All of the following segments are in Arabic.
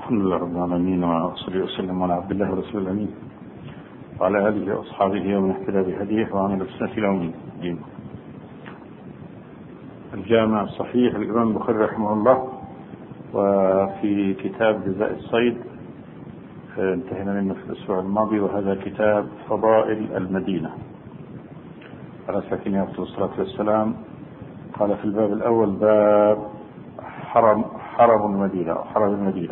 الحمد لله رب العالمين، وصلي وسلم على عبد الله ورسول الأمين وعلى آله وأصحابه ومن اهتدى بهديه وعمل بسنته إلى يوم الدين. الجامع الصحيح للإمام البخاري رحمه الله، وفي كتاب جزاء الصيد انتهينا منه في الأسبوع الماضي، وهذا كتاب فضائل المدينة على ساكنها أفضل الصلاة والسلام. قال في الباب الأول باب حرم المدينة أو حرم المدينة.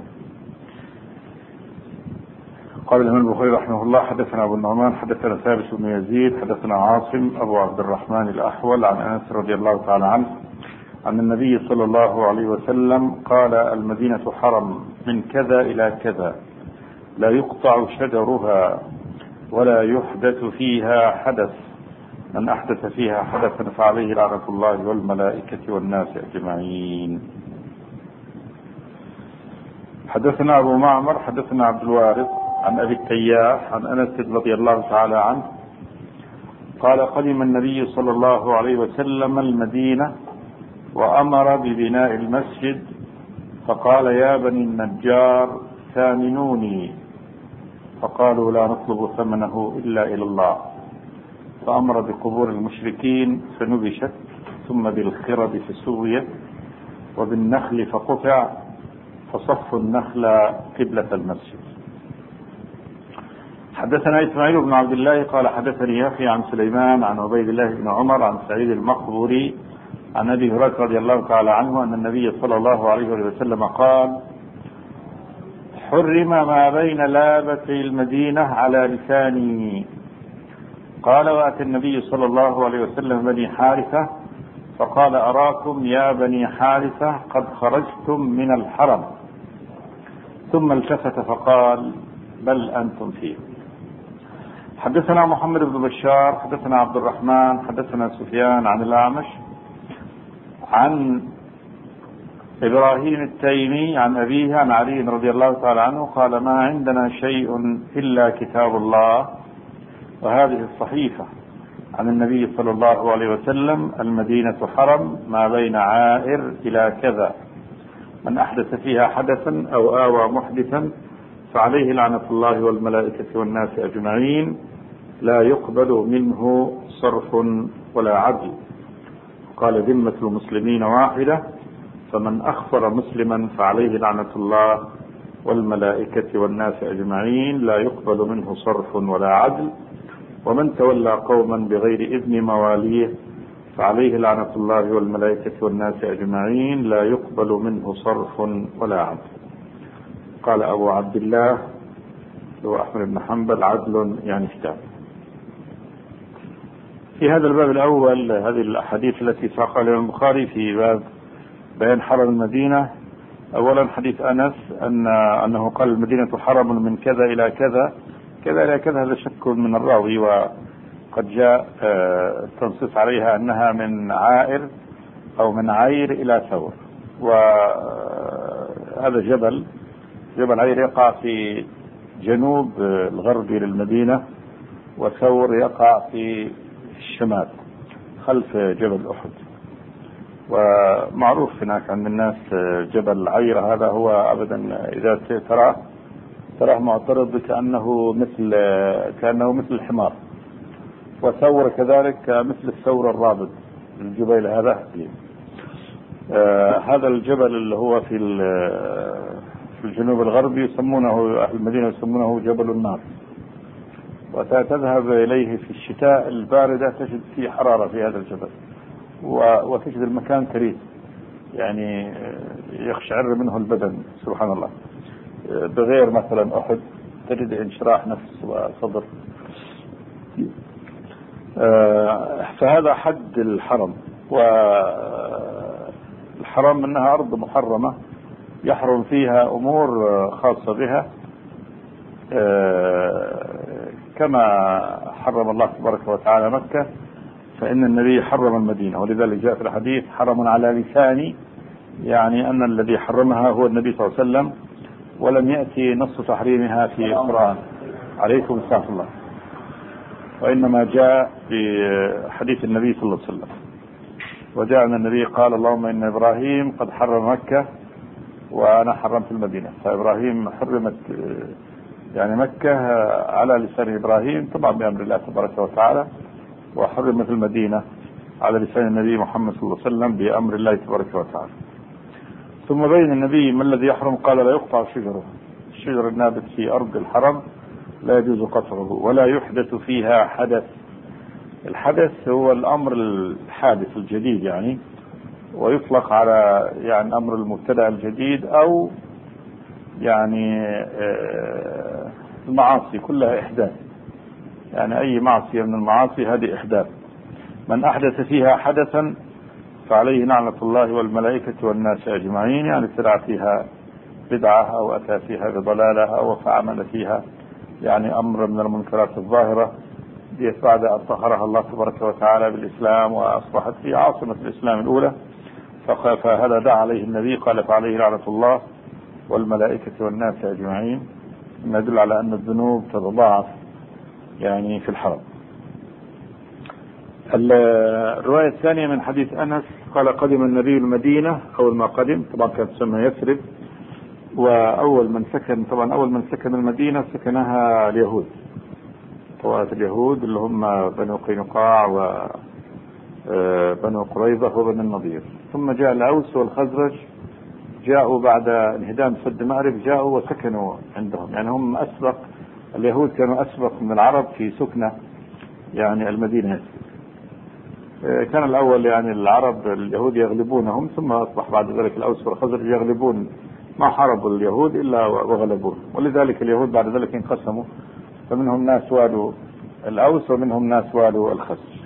قال الإمام البخاري رحمه الله: حدثنا أبو النعمان حدثنا ثابت بن يزيد حدثنا عاصم أبو عبد الرحمن الأحول عن أنس رضي الله تعالى عنه عن النبي صلى الله عليه وسلم قال: المدينة حرم من كذا إلى كذا، لا يقطع شجرها ولا يحدث فيها حدث، من أحدث فيها حدثا فعليه لعنة الله والملائكة والناس أجمعين. حدثنا أبو معمر حدثنا عبد الوارث عن أبي التياح عن أنس رضي الله تعالى عنه قال: قدم النبي صلى الله عليه وسلم المدينة وأمر ببناء المسجد، فقال: يا بني النجار ثامنوني، فقالوا: لا نطلب ثمنه إلا إلى الله. فأمر بقبور المشركين فنبشت، ثم بالخرب فسويت، وبالنخل فقطع، فصف النخل قبلة المسجد. حدثنا إسماعيل بن عبد الله قال: حدثني يحيى عن سليمان عن عبيد الله بن عمر عن سعيد المقبوري عن أبي هريرة رضي الله تعالى عنه أن النبي صلى الله عليه وسلم قال: حرم ما بين لابتي المدينة على لساني. قال: وأتى النبي صلى الله عليه وسلم بني حارثة فقال: أراكم يا بني حارثة قد خرجتم من الحرم. ثم التفت فقال: بل أنتم فيه. حدثنا محمد بن بشار حدثنا عبد الرحمن حدثنا سفيان عن الأعمش عن إبراهيم التيمي عن أبيه عن علي رضي الله تعالى عنه قال: ما عندنا شيء إلا كتاب الله وهذه الصحيفة عن النبي صلى الله عليه وسلم: المدينة حرم ما بين عائر إلى كذا، من أحدث فيها حدثا أو آوى محدثا فعليه لعنة الله والملائكة والناس أجمعين، لا يقبل منه صرف ولا عدل. قال: ذمة المسلمين واحدة، فمن أخفر مسلما فعليه لعنة الله والملائكة والناس أجمعين، لا يقبل منه صرف ولا عدل. ومن تولى قوما بغير إذن مواليه فعليه لعنة الله والملائكة والناس أجمعين، لا يقبل منه صرف ولا عدل. قال أبو عبد الله هو أحمد بن حنبل: عدل يعني كتاب. في هذا الباب الأول هذه الأحاديث التي ساقها الإمام البخاري في باب بيان حرم المدينة. أولا حديث أنس أنه قال: المدينة حرم من كذا إلى كذا، كذا إلى كذا، هذا شك من الراوي، وقد جاء التنصيص عليها أنها من عائر أو من عير إلى ثور، وهذا جبل عير يقع في جنوب الغربي للمدينة، وثور يقع في الشمال خلف جبل أحد. ومعروف هناك عند الناس جبل عير هذا هو أبدا إذا تراه معترض كأنه مثل الحمار، وثور كذلك مثل الثور الرابط الجبيل هذا. هذا الجبل اللي هو في الجنوب الغربي يسمونه أهل المدينة يسمونه جبل النار، وتذهب إليه في الشتاء الباردة تجد فيه حرارة في هذا الجبل، وتجد المكان كريم يعني يقشعر منه البدن سبحان الله، بغير مثلا أحد تجد انشراح نفس وصدر. فهذا حد الحرم، والحرم أنها أرض محرمة يحرم فيها أمور خاصة بها، كما حرم الله تبارك وتعالى مكة، فإن النبي حرم المدينة، ولذلك جاء في الحديث: حرم على لساني، يعني أن الذي حرمها هو النبي صلى الله عليه وسلم، ولم يأتي نص تحريمها في القرآن. عليكم السلام الله. وإنما جاء في حديث النبي صلى الله عليه وسلم، وجاء أن النبي قال: اللهم إن إبراهيم قد حرم مكة وأنا حرمت المدينة. فإبراهيم حرمت يعني مكة على لسان إبراهيم طبعا بأمر الله تبارك وتعالى، وحرمت المدينة على لسان النبي محمد صلى الله عليه وسلم بأمر الله تبارك وتعالى. ثم بين النبي ما الذي يحرم، قال لا يقطع شجره، الشجر النابت في أرض الحرم لا يجوز قطعه، ولا يحدث فيها حدث. الحدث هو الأمر الحادث الجديد يعني، ويطلق على يعني أمر المبتدأ الجديد، أو يعني المعاصي كلها إحداث، يعني أي معصية من المعاصي هذه إحداث. من أحدث فيها حدثا فعليه لعنة الله والملائكة والناس أجمعين، يعني ابتدع فيها بدعة أو أتى فيها بضلالة أو فعمل فيها يعني أمر من المنكرات الظاهرة بعد أن طهرها الله تبارك وتعالى بالإسلام وأصبحت في عاصمة الإسلام الأولى، فهذا دعا عليه النبي قال فعليه لعنة الله والملائكة والناس أجمعين، ما يدل على أن الذنوب تتضاعف يعني في الحرم. الرواية الثانية من حديث أنس قال قدم النبي المدينة، أول ما قدم طبعا كانت تسمى يثرب، وأول من سكن طبعا أول من سكن المدينة سكنها اليهود، طوائف اليهود اللي هم بنو قينقاع وبنو قريظة وبنو النضير. ثم جاء الأوس والخزرج، جاءوا بعد انهدام سد مأرب، جاءوا وسكنوا عندهم، يعني هم أسبق، اليهود كانوا أسبق من العرب في سكنة يعني المدينة. كان الأول يعني العرب اليهود يغلبونهم، ثم أصبح بعد ذلك الأوس والخزرج يغلبون، ما حاربوا اليهود إلا وغلبوه، ولذلك اليهود بعد ذلك انقسموا، فمنهم ناس والوا الأوس ومنهم ناس والوا الخزرج.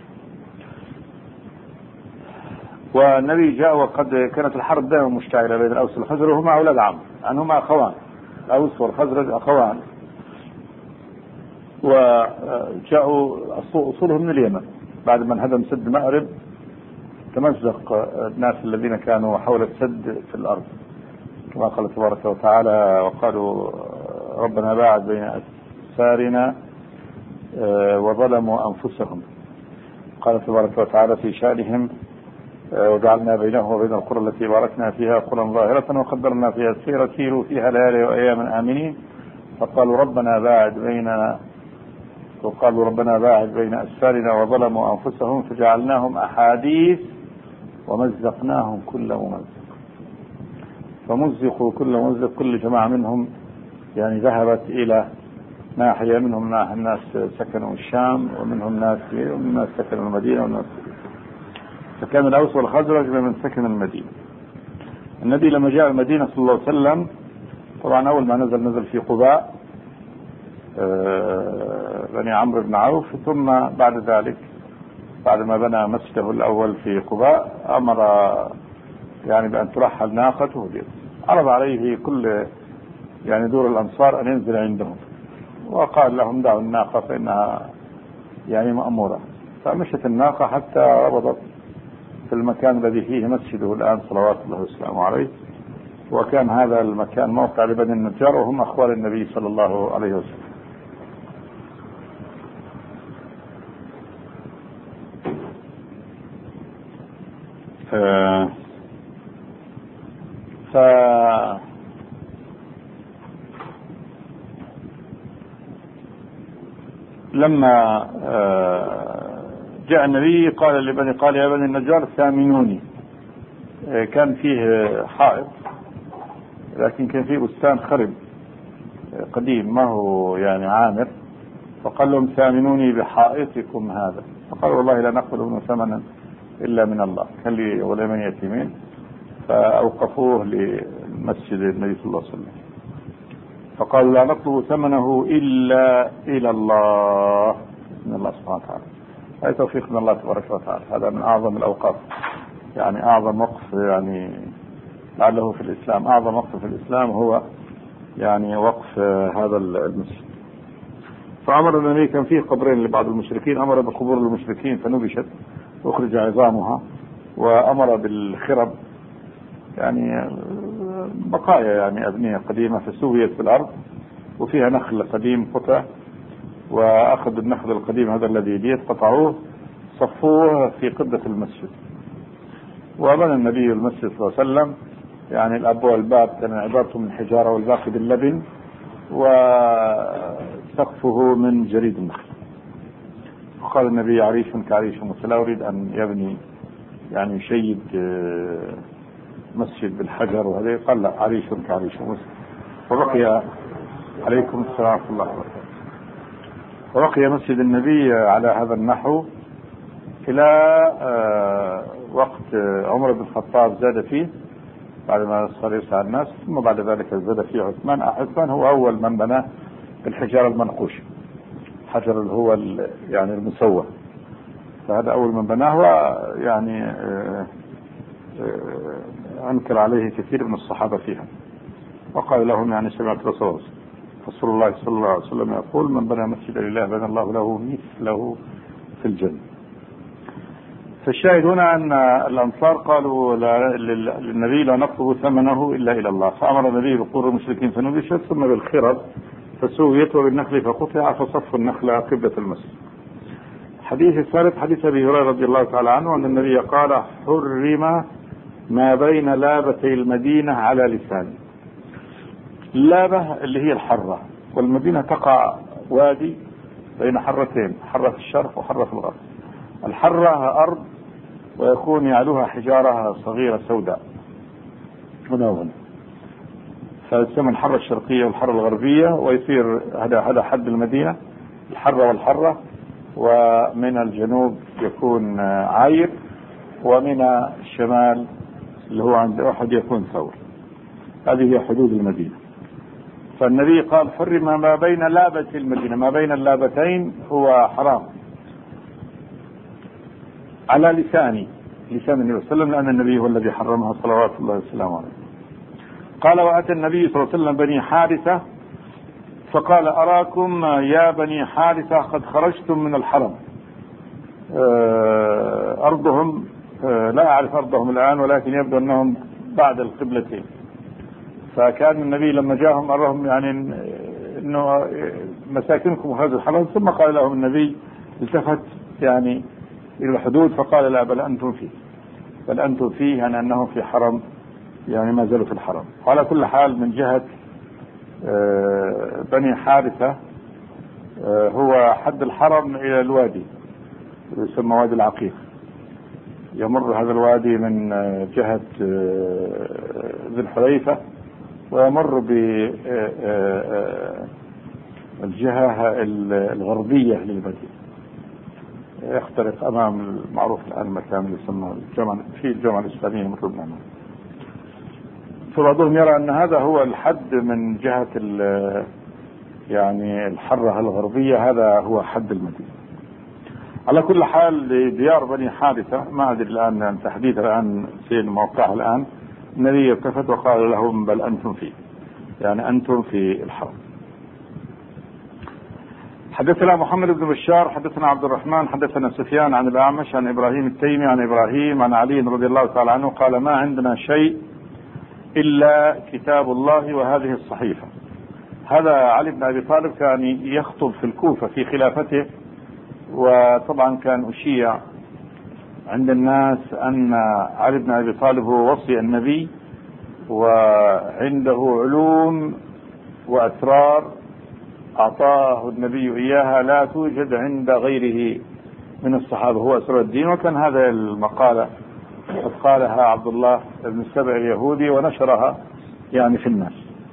والنبي جاء وقد كانت الحرب دائما مشتعلة بين الأوس والخزرج، وهما أولاد عم، يعني هما أخوان، الأوس والخزرج أخوان، وجاءوا أصولهم من اليمن. بعد ما انهدم سد مأرب تمزق الناس الذين كانوا حول السد في الأرض، كما قال تبارك وتعالى وقالوا ربنا باعد بين أسفارنا وظلموا أنفسهم. قال تبارك وتعالى في شأنهم وجعلنا بينهم وبين القرى التي باركنا فيها قرى ظاهرة وقدرنا فيها السير سيروا فيها ليالي وأياما آمنين، فقالوا ربنا باعد بين أسفارنا وظلموا أنفسهم فجعلناهم أحاديث ومزقناهم كل ممزق. فمزقوا كل ممزق، كل جماعة منهم يعني ذهبت إلى ناحية، منهم الناس سكنوا الشام، ومنهم ناس سكنوا المدينة، والناس فكان الأوس والخزرج من سكن المدينة. النبي لما جاء المدينة صلى الله عليه وسلم طبعا أول ما نزل في قباء بني عمرو بن عوف، ثم بعد ذلك بعد ما بنى مسجده الأول في قباء أمر يعني بأن ترحل ناقته، عرض عليه كل يعني دور الأنصار أن ينزل عندهم، وقال لهم دعوا الناقة فإنها يعني مأمورة. فمشت الناقة حتى ربطت في المكان الذي فيه مسجده الآن صلوات الله وسلامه عليه، وكان هذا المكان موقع لبني النجار، وهم أخوال النبي صلى الله عليه وسلم. لما جاء النبي قال يا بني النجار ثامنوني. كان فيه حائط، لكن كان فيه بستان خرب قديم ما هو يعني عامر، فقال لهم ثامنوني بحائطكم هذا، فقال والله لا نقبل منه ثمنا إلا من الله، كان لي ولمن يتيمين، فأوقفوه لمسجد النبي صلى الله عليه وسلم، فقالوا لا نطلب ثمنه إلا إلى الله، من الله سبحانه وتعالى. أي توفيق من الله تبارك وتعالى. هذا من أعظم الأوقاف، يعني أعظم وقف يعني لعله في الإسلام، أعظم وقف في الإسلام هو يعني وقف هذا المسجد. فأمر النبي، كان فيه قبرين لبعض المشركين، أمر بقبور المشركين فنبشت وأخرج عظامها، وأمر بالخرب يعني بقايا يعني أبنية قديمة فسويت في الأرض وفيها نخل قديم قطع، وأخذوا النخل القديم هذا الذي بيت قطعوه صفوه في قبة المسجد، وبنى النبي المسجد صلى الله عليه وسلم يعني الأب والباب كان عبارته من حجارة والباقي باللبن، وسقفه من جريد النخل. وقال النبي عريش كعريش موسى، لا أريد أن يبني يعني يشيد مسجد بالحجر وهذا، قال لا، عريش كعريش موسى. وبقي عليكم السلام ورحمة الله وبركاته. وبقي مسجد النبي على هذا النحو إلى وقت عمر بن الخطاب زاد فيه بعد ما صار يسعى الناس، ثم بعد ذلك زاد فيه عثمان. عثمان هو أول من بناه بالحجارة المنقوشة، الحجر اللي هو يعني المسوى، فهذا أول من بناه. يعني أنكر عليه كثير من الصحابة فيها، وقال لهم يعني سمعت رسول الله صلى الله عليه وسلم يقول: من بنى مسجد لله بنى الله له مثله في الجنة. فالشاهد هنا أن الأنصار قالوا للنبي: لا نطلب ثمنه إلا إلى الله. فأمر النبي بقور المشركين فنبشت، ثم بالخرب فسويت، وبالنخل فقطع، فصف النخل قبلة المسجد. الحديث الثالث حديث أبي هريرة رضي الله تعالى عنه أن النبي قال: حرم ما بين لابتي المدينة على لسانه. اللابة اللي هي الحرة، والمدينة تقع وادي بين حرتين، حرة الشرق وحرة الغرب. الحرة أرض ويكون يعلوها حجارة صغيرة سوداء منونة، فتسمى الحرة الشرقية والحرة الغربية، ويصير هذا حد المدينة، الحرة والحرة. ومن الجنوب يكون عاير، ومن الشمال اللي هو عند أحد يكون ثور. هذه هي حدود المدينة. فالنبي قال: حرم ما بين لابة المدينة، ما بين اللابتين هو حرام على لسان النبي صلى الله عليه وسلم، لأن النبي هو الذي حرمها صلوات الله وسلامه عليه. قال: وأتى النبي صلى الله عليه وسلم بني حارثة فقال: أراكم يا بني حارثة قد خرجتم من الحرم. أرضهم لا أعرف أرضهم الآن، ولكن يبدو أنهم بعد القبلتين. فكان النبي لما جاءهم أراهم يعني أنه مساكنكم هذا الحرم، ثم قال لهم النبي، التفت يعني إلى الحدود فقال: لا، بل أنتم فيه، بل أنتم فيه، يعني أنهم في حرم، يعني ما زالوا في الحرم. وعلى كل حال من جهة بني حارثة هو حد الحرم إلى الوادي يسمى وادي العقيق. يمر هذا الوادي من جهة ذي الحليفة، ويمر بالجهة الغربية للمدينة، يخترق أمام المعروف الآن المكان اللي يسمى الجامعة الإسلامية من لبنان. فبعضهم يرى أن هذا هو الحد من جهة يعني الحرة الغربية، هذا هو حد المدينة. على كل حال ديار بني حارثة ما أدري الآن تحديدا الآن في موقعها الآن. النبي التفت وقال لهم: بل أنتم فيه، يعني أنتم في الحرم. حدثنا محمد بن بشار حدثنا عبد الرحمن حدثنا سفيان عن الأعمش عن إبراهيم التيمي عن إبراهيم عن علي رضي الله تعالى عنه قال: ما عندنا شيء إلا كتاب الله وهذه الصحيفة. هذا علي بن أبي طالب كان يخطب في الكوفة في خلافته، وطبعا كان أشيع عند الناس أن علي بن أبي طالب هو وصي النبي، وعنده علوم وأسرار أعطاه النبي إياها لا توجد عند غيره من الصحابة، هو أسرار الدين. وكان هذا المقالة قد قالها عبد الله بن السبع اليهودي ونشرها يعني في الناس.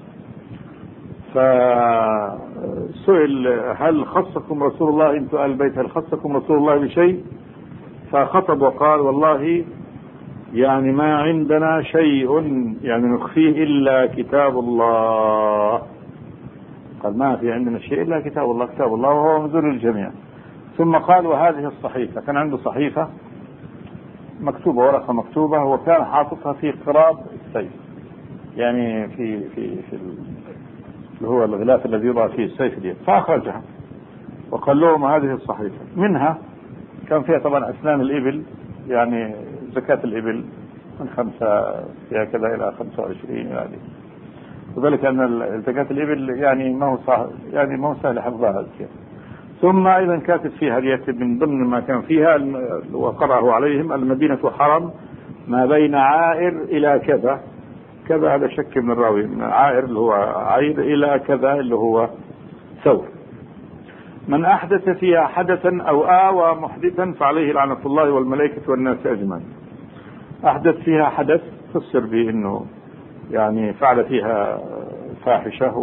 فسئل: هل خصكم رسول الله انتم آل البيت، هل خصكم رسول الله بشيء؟ فخطب وقال: والله يعني ما عندنا شيء يعني نخفيه إلا كتاب الله. قال: ما في عندنا شيء إلا كتاب الله، كتاب الله وهو منزول للجميع. ثم قال: وهذه الصحيفة. كان عنده صحيفة مكتوبة، ورقة مكتوبة، وكان حاططها في قراب السيف، يعني في اللي هو الغلاف الذي يوضع فيه السيف اليد. فأخرجها وقال لهم: هذه الصحيفة. منها كان فيها طبعا أسنان الإبل، يعني زكاة الإبل من 5 فيها كذا إلى 25 يعني، وذلك أن زكاة الإبل يعني ما هو سهل حفظها. ثم أيضا كاتب فيها من ضمن ما كان فيها وقرأه عليهم: المدينة حرم ما بين عائر إلى كذا، كذا هذا شك من الراوي، من عائر اللي هو عير إلى كذا اللي هو ثور. من أحدث فيها حدثا أو آوى محدثا فعليه لعنة الله والملائكة والناس أجمعين. أحدث فيها حدث فسر بأنه يعني فعل فيها فاحشة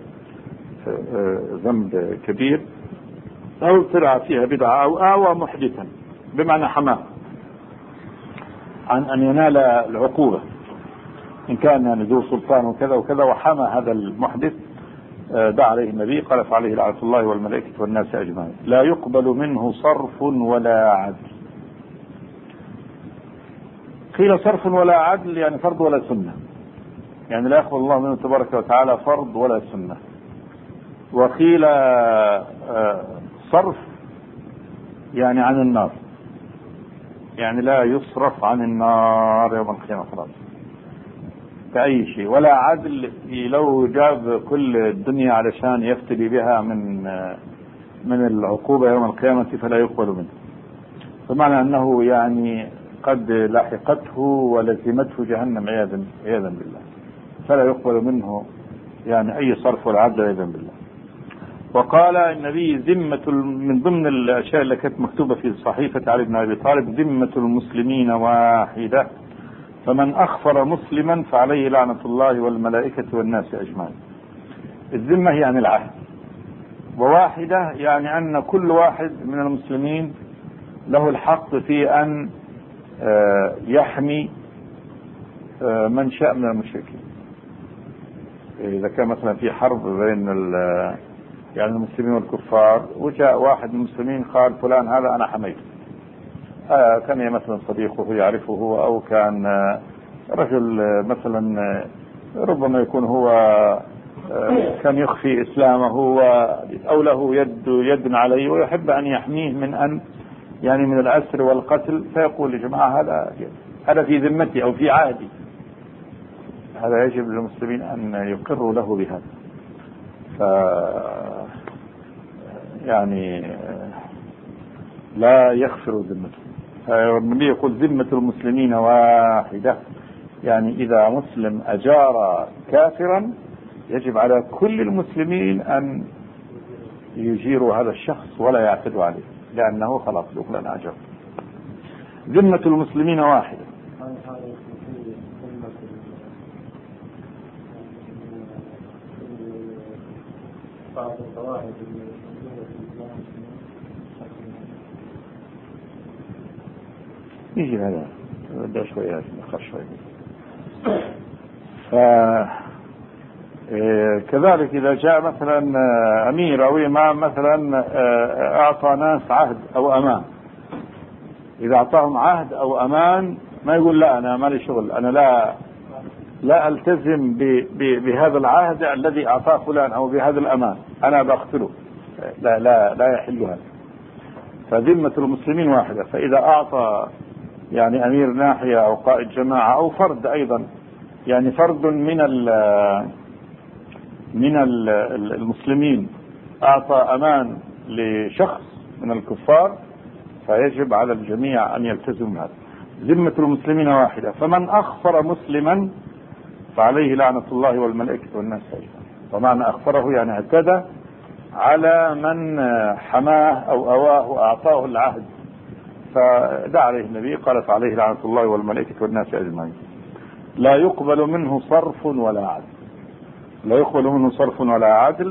وذنب كبير، أو طلع فيها بدعة، أو آوى محدثا بمعنى حماه عن أن ينال العقوبة إن كان ذو سلطان وكذا وكذا، وحمى هذا المحدث دعا عليه النبي قال فعليه لعنة الله والملائكة والناس أجمعين. لا يقبل منه صرف ولا عدل. قيل صرف ولا عدل يعني فرض ولا سنة، يعني لا يقبل الله منه تبارك وتعالى فرض ولا سنة. وقيل صرف يعني عن النار، يعني لا يصرف عن النار يوم القيامة خلاص كأي شيء. ولا عدل لو جاب كل الدنيا علشان يفتدي بها من العقوبة يوم القيامة فلا يقبل منه. فمعنى أنه يعني قد لاحقته ولزمته جهنم عياذا بالله، فلا يقبل منه يعني أي صرف ولا عدل عياذا بالله. وقال النبي ذمة من ضمن الأشياء اللي كانت مكتوبة في صحيفة علي بن أبي طالب ذمة المسلمين واحدة، فمن أخفر مسلما فعليه لعنة الله والملائكة والناس أجمعين. الذمة هي يعني العهد، وواحدة يعني أن كل واحد من المسلمين له الحق في أن يحمي من شاء من المشركين. إذا كان مثلا في حرب بين يعني المسلمين والكفار، وجاء واحد من المسلمين قال فلان هذا أنا حميته، كان مثلا صديقه يعرفه هو، أو كان رجل مثلا ربما يكون هو كان يخفي إسلامه أو له يد عليه ويحب أن يحميه من أن يعني من الأسر والقتل، فيقول يا جماعة هذا في ذمتي أو في عهدي. هذا يجب للمسلمين أن يقروا له بهذا. يعني لا يغفر ذمته. النبي يقول ذمة المسلمين واحدة، يعني إذا مسلم أجار كافرا يجب على كل المسلمين أن يجيروا هذا الشخص ولا يعتدوا عليه، لأنه خلاص يقول أجر. ذمة المسلمين واحدة. يجي هذا ده شوية آخر شوية. كذلك إذا جاء مثلا أمير أو إمام مثلا أعطى ناس عهد أو أمان، إذا أعطاهم عهد أو أمان ما يقول لا أنا ما لي شغل، أنا لا ألتزم بهذا العهد الذي أعطاه فلان أو بهذا الأمان، أنا بقتله. لا يحل هذا. فذمة المسلمين واحدة. فإذا أعطى يعني أمير ناحية أو قائد جماعة أو فرد أيضا، يعني فرد من المسلمين أعطى أمان لشخص من الكفار، فيجب على الجميع أن يلتزم هذا. ذمة المسلمين واحدة. فمن أخفر مسلما فعليه لعنة الله والملائكة والناس أجمعين. ومعنى أخفره يعني اعتدى على من حماه أو أواه وأعطاه العهد، فدعا عليه النبي قال فعليه لعنة الله والملائكة والناس أجمعين. لا يقبل منه صرف ولا عدل. لا يقبل منه صرف ولا عدل،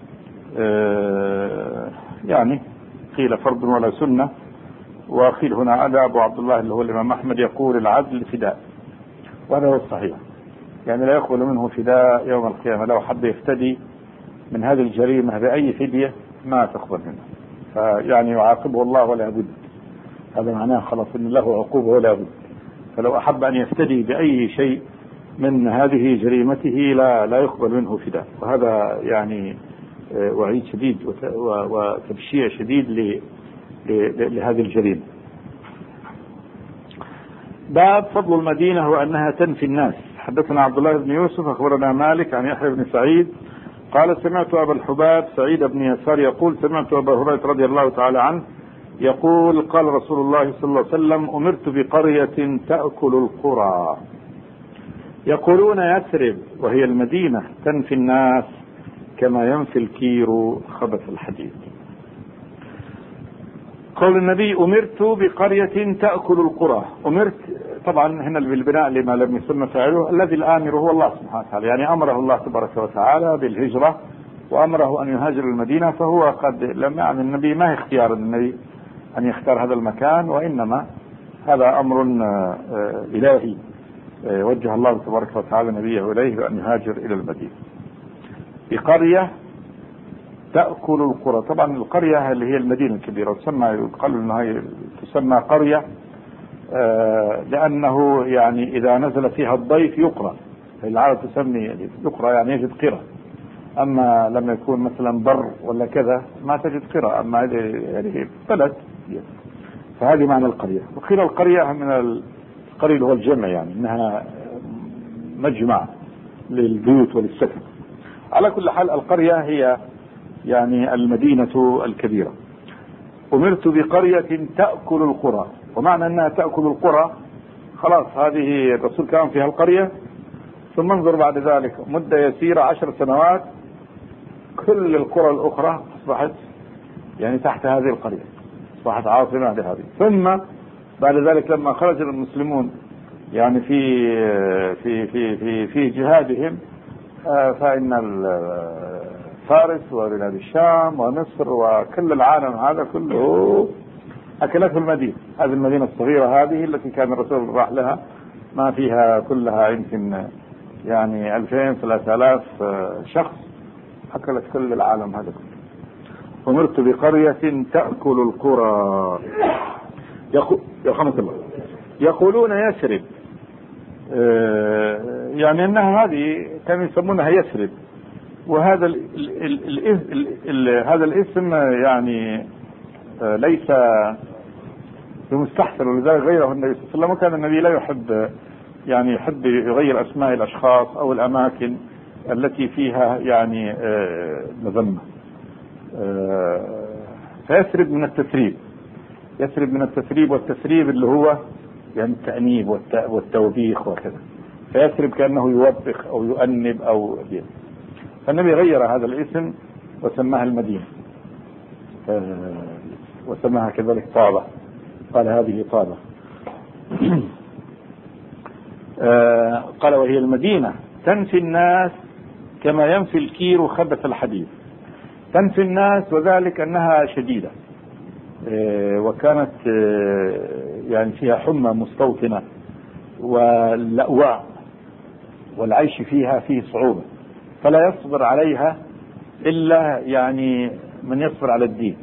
يعني قيل فرض ولا سنة. وقيل هنا على أبو عبد الله اللي هو الإمام أحمد يقول العدل فداء، وهذا هو الصحيح. يعني لا يقبل منه فداء يوم القيامة. لو حب يفتدي من هذه الجريمة بأي فدية ما تقبل منه، فيعني يعاقبه الله ولا بد. هذا معناه خلاص إن له عقوبة ولا بد. فلو أحب أن يفتدي بأي شيء من هذه جريمته لا يقبل منه فداء. وهذا يعني وعيد شديد وتبشير شديد لهذه الجريمة. باب فضل المدينة وأنها تنفي الناس. حدثنا عبد الله بن يوسف أخبرنا مالك عن يحيى بن سعيد قال سمعت أبا الحباب سعيد بن يسار يقول سمعت أبا هريرة رضي الله تعالى عنه يقول قال رسول الله صلى الله عليه وسلم أمرت بقرية تأكل القرى يقولون يثرب وهي المدينة تنفي الناس كما ينفي الكير خبث الحديد. قول النبي أمرت بقرية تأكل القرى. أمرت طبعا هنا بالبناء لما لم يسمى فاعله، الذي الآمر هو الله سبحانه وتعالى، يعني أمره الله تبارك وتعالى بالهجرة وأمره أن يهاجر المدينة، فهو قد لم يعني النبي ما اختيار النبي أن يختار هذا المكان، وإنما هذا أمر إلهي وجه الله تبارك وتعالى نبيه إليه بأن يهاجر إلى المدينة. بقرية تأكل القرى، طبعا القرية اللي هي المدينة الكبيرة يقال أنها تسمى قرية لأنه يعني إذا نزل فيها الضيف يقرى، العرب تسمي يقرى يعني يجد قرى، أما لما يكون مثلا بر ولا كذا ما تجد قرى، أما يعني بلد، فهذه معنى القرية. وقيل القرية من القرية هو الجمع، يعني إنها مجمع للبيوت وللسكن. على كل حال القرية هي يعني المدينة الكبيرة. أمرت بقرية تأكل القرى، ومعنى أنها تأكل القرى خلاص هذه الرسول كان فيها القرية، ثم انظر بعد ذلك مدة يسيرة 10 سنوات كل القرى الأخرى أصبحت يعني تحت هذه القرية، أصبحت عاصمة لهذه. ثم بعد ذلك لما خرج المسلمون يعني في جهادهم فإن فارس وبلاد الشام ومصر وكل العالم هذا كله أكلته المدينة، هذه المدينة الصغيرة هذه التي كان الرسول راح لها، ما فيها كلها يمكن يعني 2000-3000 شخص، أكلت كل العالم هذا كله. أمرت بقرية تأكل القرى. يقولون يثرب، يعني أنها هذه كانوا يسمونها يثرب، وهذا هذا الاسم يعني ليس بمستحسن، ولذلك غيره النبي صلى الله عليه وسلم. وكان النبي لا يحب يعني يحب يغير أسماء الأشخاص أو الأماكن التي فيها يعني مذمة. فيثرب من التثريب، يثرب من التثريب، والتثريب اللي هو يعني التأنيب والتوبيخ وكذا، فيثرب كأنه يوبخ أو يؤنب أو بيه. فالنبي غير هذا الاسم وسماها المدينة، وسماها كذلك طابة، قال هذه طابة. قال وهي المدينة تنفي الناس كما ينفي الكير خبث الحديد. تنفي الناس وذلك أنها شديدة، وكانت يعني فيها حمى مستوطنة واللأواء، والعيش فيها فيه صعوبة، فلا يصبر عليها إلا يعني من يصبر على الدين.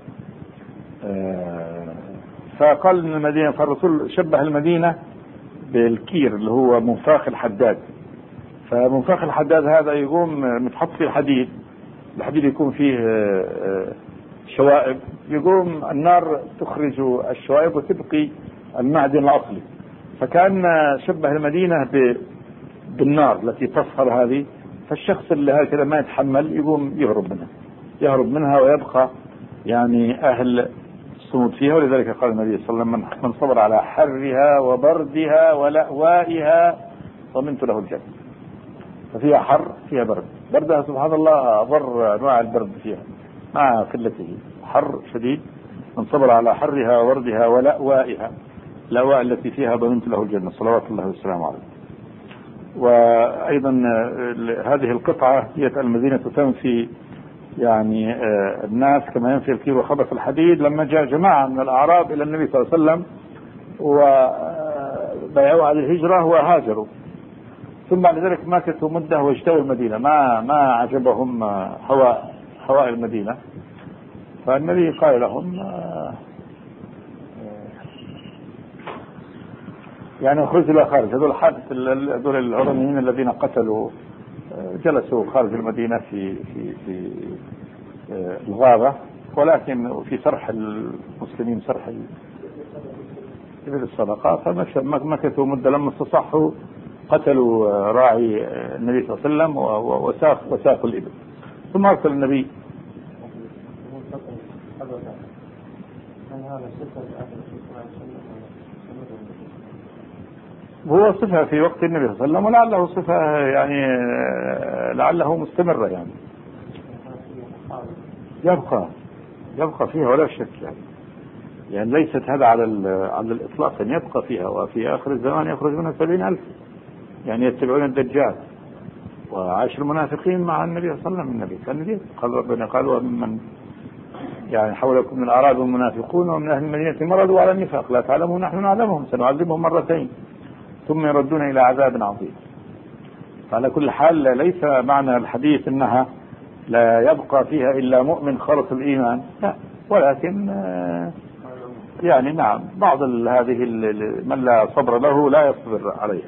فقال من المدينة، فالرسول شبه المدينة بالكير اللي هو منفاخ الحداد. فمنفاخ الحداد هذا يقوم متحط فيه الحديد يكون فيه شوائب، يقوم النار تخرج الشوائب وتبقي المعدن الأصلي. فكان شبه المدينة بالنار التي تصهر هذه، فالشخص اللي هكذا ما يتحمل يقوم يهرب منها ويبقى يعني أهل الصمود فيها. ولذلك قال النبي صلى الله عليه وسلم من صبر على حرها وبردها ولأوائها ضمنت له الجنة. ففيها حر فيها برد، بردها سبحان الله أضر أنواع البرد فيها مع قلته، حر شديد. من صبر على حرها وبردها ولأوائها، الأواء التي فيها ضمنت له الجنة صلوات الله والسلام عليه. وأيضا هذه القطعة هي المدينة تنفي يعني الناس كما ينفي الكير وخبث الحديد. لما جاء جماعة من الأعراب إلى النبي صلى الله عليه وسلم وبايعوا على الهجرة وهاجروا، ثم بعد ذلك مكثوا مدة واجتووا المدينة، ما عجبهم هواء المدينة، فالنبي قال لهم يعني اخرجوا إلى خارج. هذول العرنيين الذين قتلوا جلسوا خارج المدينة في الغابة، ولكن في سرح المسلمين سرح الصدقات، فمكثوا مدة. لما استصحوا قتلوا راعي النبي صلى الله عليه وسلم وساقوا الإبل، ثم أرسل النبي هو صفة في وقت النبي صلى الله عليه وسلم، ولعله صفة يعني لعله مستمرة، يعني يبقى فيها ولا شك، يعني ليست هذا على الإطلاق، أن يبقى فيها. وفي آخر الزمان يخرج منها 70,000 يعني يتبعون الدجال. وعاش المنافقين مع النبي صلى الله عليه وسلم. النبي كان قال ربنا قال ومن يعني حولكم من الأعراب والمنافقون ومن أهل المدينة مرضوا على النفاق لا تعلمهم نحن نعلمهم سنعذبهم مرتين ثم يردون إلى عذاب عظيم. فعلى كل حال ليس معنى الحديث أنها لا يبقى فيها إلا مؤمن خالص الإيمان، لا، ولكن يعني نعم بعض هذه من لا صبر له لا يصبر عليها.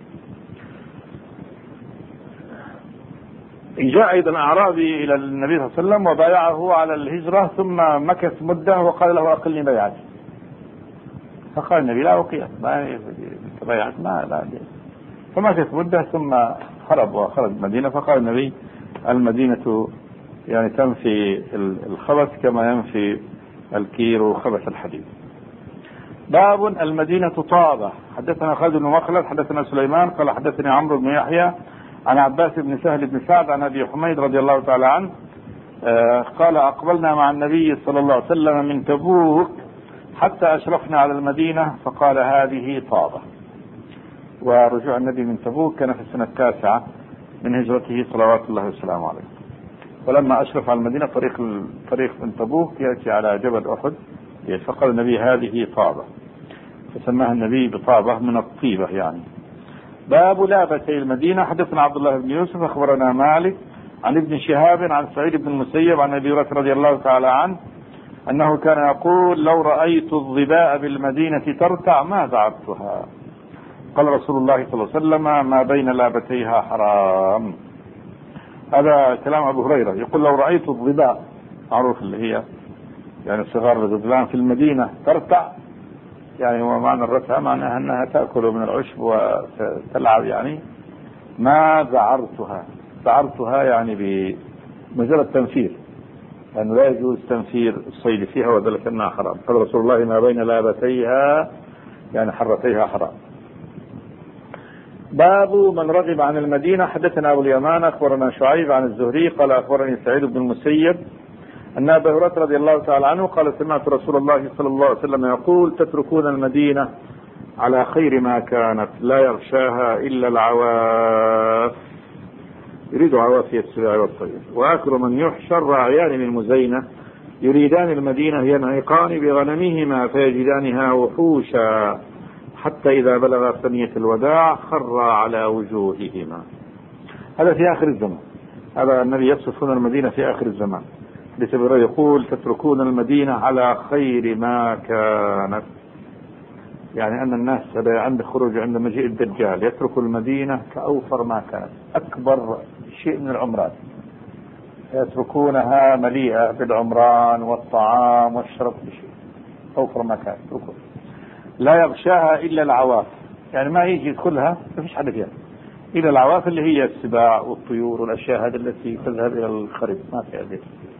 جاء أيضا أعرابي إلى النبي صلى الله عليه وسلم وبايعه على الهجرة، ثم مكث مدة وقال له أقلني بيعتي. فقال النبي لا أقيم ما بيعت ما لا دي. فمكث مدة ثم هرب وخرج المدينة. فقال النبي المدينة يعني تنفي الخبث كما ينفي الكير خبث الحديد. باب المدينة طابة. حدثنا خالد بن مخلد حدثنا سليمان قال حدثني عمرو بن يحيى عن عباس بن سهل بن سعد عن أبي حميد رضي الله تعالى عنه قال أقبلنا مع النبي صلى الله عليه وسلم من تبوك حتى أشرفنا على المدينة فقال هذه طابة. ورجوع النبي من تبوك كان في السنة 9 من هجرته صلوات الله وسلامه عليه. ولما أشرف على المدينة طريق من تبوك يأتي على جبل أحد، فقال النبي هذه طابة، فسماها النبي بطابة من الطيبة يعني. باب لابتي المدينة. حدثنا عبد الله بن يوسف أخبرنا مالك عن ابن شهاب عن سعيد بن المسيب عن أبي هريرة رضي الله تعالى عنه أنه كان يقول لو رأيت الظباء بالمدينة ترتع ما ذعرتها. قال رسول الله صلى الله عليه وسلم ما بين لابتيها حرام. هذا كلام أبو هريرة يقول لو رأيت الظباء، معروف اللي هي يعني صغار الظبيان في المدينة ترتع، يعني ومعنى الرتع معناها أنها تأكل من العشب وتلعب، يعني ما ذعرتها يعني بمجرد تنفير، لأنه لا يجوز تنفير الصيد فيها وذلك أنها حرام. قال رسول الله ما بين لابتيها يعني حرتيها حرام. باب من رغب عن المدينة. حدثنا أبو اليمان أخبرنا شعيب عن الزهري قال أخبرني سعيد بن المسيب أن أبا هريرة رضي الله تعالى عنه قال سمعت رسول الله صلى الله عليه وسلم يقول تتركون المدينة على خير ما كانت لا يغشاها إلا العواف، يريد عوافي السباع والطير، وآخر من يحشر راعيان من مزينة يريدان المدينة ينعقان بغنمهما فيجدانها وحوشا حتى إذا بلغ ثنية الوداع خر على وجوههما. هذا في آخر الزمان، هذا النبي يصف هنا المدينة في آخر الزمان. لسبب يقول تتركون المدينة على خير ما كانت، يعني أن الناس عند خروج عند مجيء الدجال يترك المدينة كأوفر ما كانت، أكبر شيء من العمران يتركونها مليئة بالعمران والطعام والشرب بشيء أوفر ما كانت تركون. لا يغشاها إلا العواف، يعني ما يجي يدخلها ما فيش حد فيها إلا العواف اللي هي السباع والطيور والأشياء هذه التي تذهب إلى الخريف ما فيها ذلك.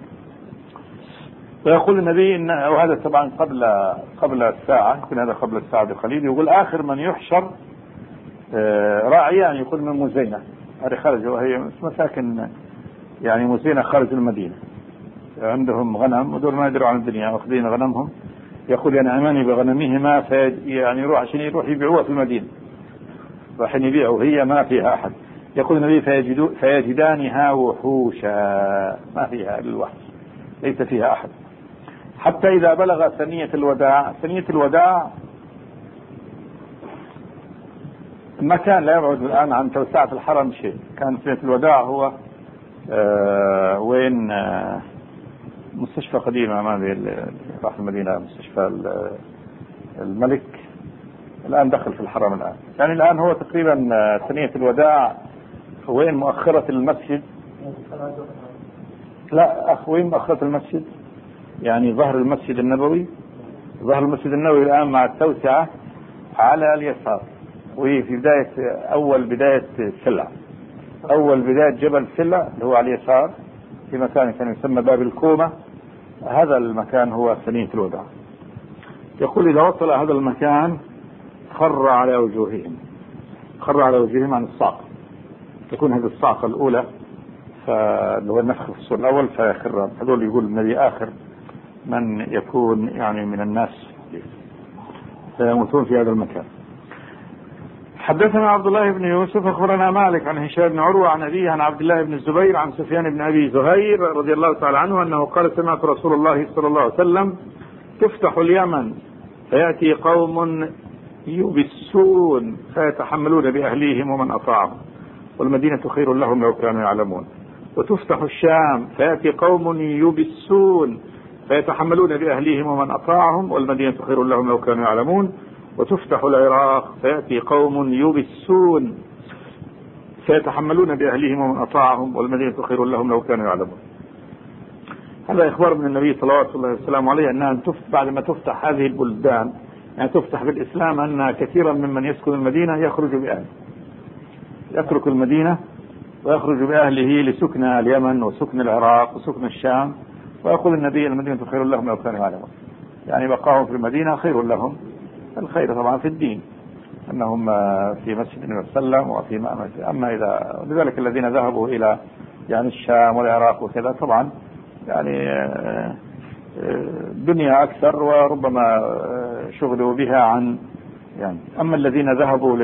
ويقول النبي إن وهذا طبعا قبل الساعة، يمكن هذا قبل الساعة بقليل، يقول آخر من يحشر راعيان يقول من مزينة، هذه خارج وهي مساكن يعني مزينة خارج المدينة، عندهم غنم ودول ما يدروا عن الدنيا واخذين غنمهم، يقول ينعمان بغنمهما يعني يروح عشان يروح يبيعوها في المدينة، راح يبيعوا هي ما فيها أحد. يقول النبي فيجدانها وحوشا، ما فيها إلا الوحش ليس فيها أحد، حتى إذا بلغ ثنية الوداع. ثنية الوداع المكان لا يبعد الآن عن توسعة الحرم شيء. كان ثنية الوداع هو وين مستشفى قديمة ما راح المدينة، مستشفى الملك، الآن دخل في الحرم الآن، يعني الآن هو تقريبا ثنية الوداع وين مؤخرة المسجد، لا وين مؤخرة المسجد، يعني ظهر المسجد النبوي. ظهر المسجد النبوي الآن مع التوسعة على اليسار، وهي في بداية سلع، أول بداية جبل سلع اللي هو على اليسار في مكان كان يسمى باب الكومة. هذا المكان هو ثنية الوداع. يقول إذا وصل هذا المكان خر على وجوههم، خر على وجههم عن الصعق، تكون هذه الصعقة الأولى اللي هو النفخ في الصور الأول فيخر. هذول يقول النبي آخر من يكون يعني من الناس فيموتون في هذا المكان. حدثنا عبد الله بن يوسف أخبرنا مالك عن هشام بن عروة عن أبيه عن عبد الله بن الزبير عن سفيان بن أبي زهير رضي الله تعالى عنه أنه قال سمعت رسول الله صلى الله عليه وسلم تفتح اليمن فيأتي قوم يبسون فيتحملون بأهليهم ومن أطاعهم والمدينة خير لهم لو كانوا يعلمون. وتفتح الشام فيأتي قوم يبسون فيتحملون بأهليهم ومن أطاعهم والمدينة خير لهم لو كانوا يعلمون. وتفتح العراق فيأتي قوم يبسون فيتحملون بأهليهم ومن أطاعهم والمدينة خير لهم لو كانوا يعلمون. هذا إخبار من النبي صلوات الله وسلامه عليه أنها بعد ما تفتح هذه البلدان يعني تفتح بالإسلام أن كثيرا ممن يسكن المدينة يخرج بأهله، يترك المدينة ويخرج بأهله لسكن اليمن وسكن العراق وسكن الشام. ويقول النبي المدينة خير لهم لو كانوا يعلمون، يعني بقاهم في المدينة خير لهم. الخير طبعا في الدين أنهم في مسجد النبي صلى الله عليه وسلم وفي مسجد. أما إذا لذلك الذين ذهبوا إلى يعني الشام والعراق وكذا طبعا يعني دنيا أكثر وربما شغلوا بها عن يعني. أما الذين ذهبوا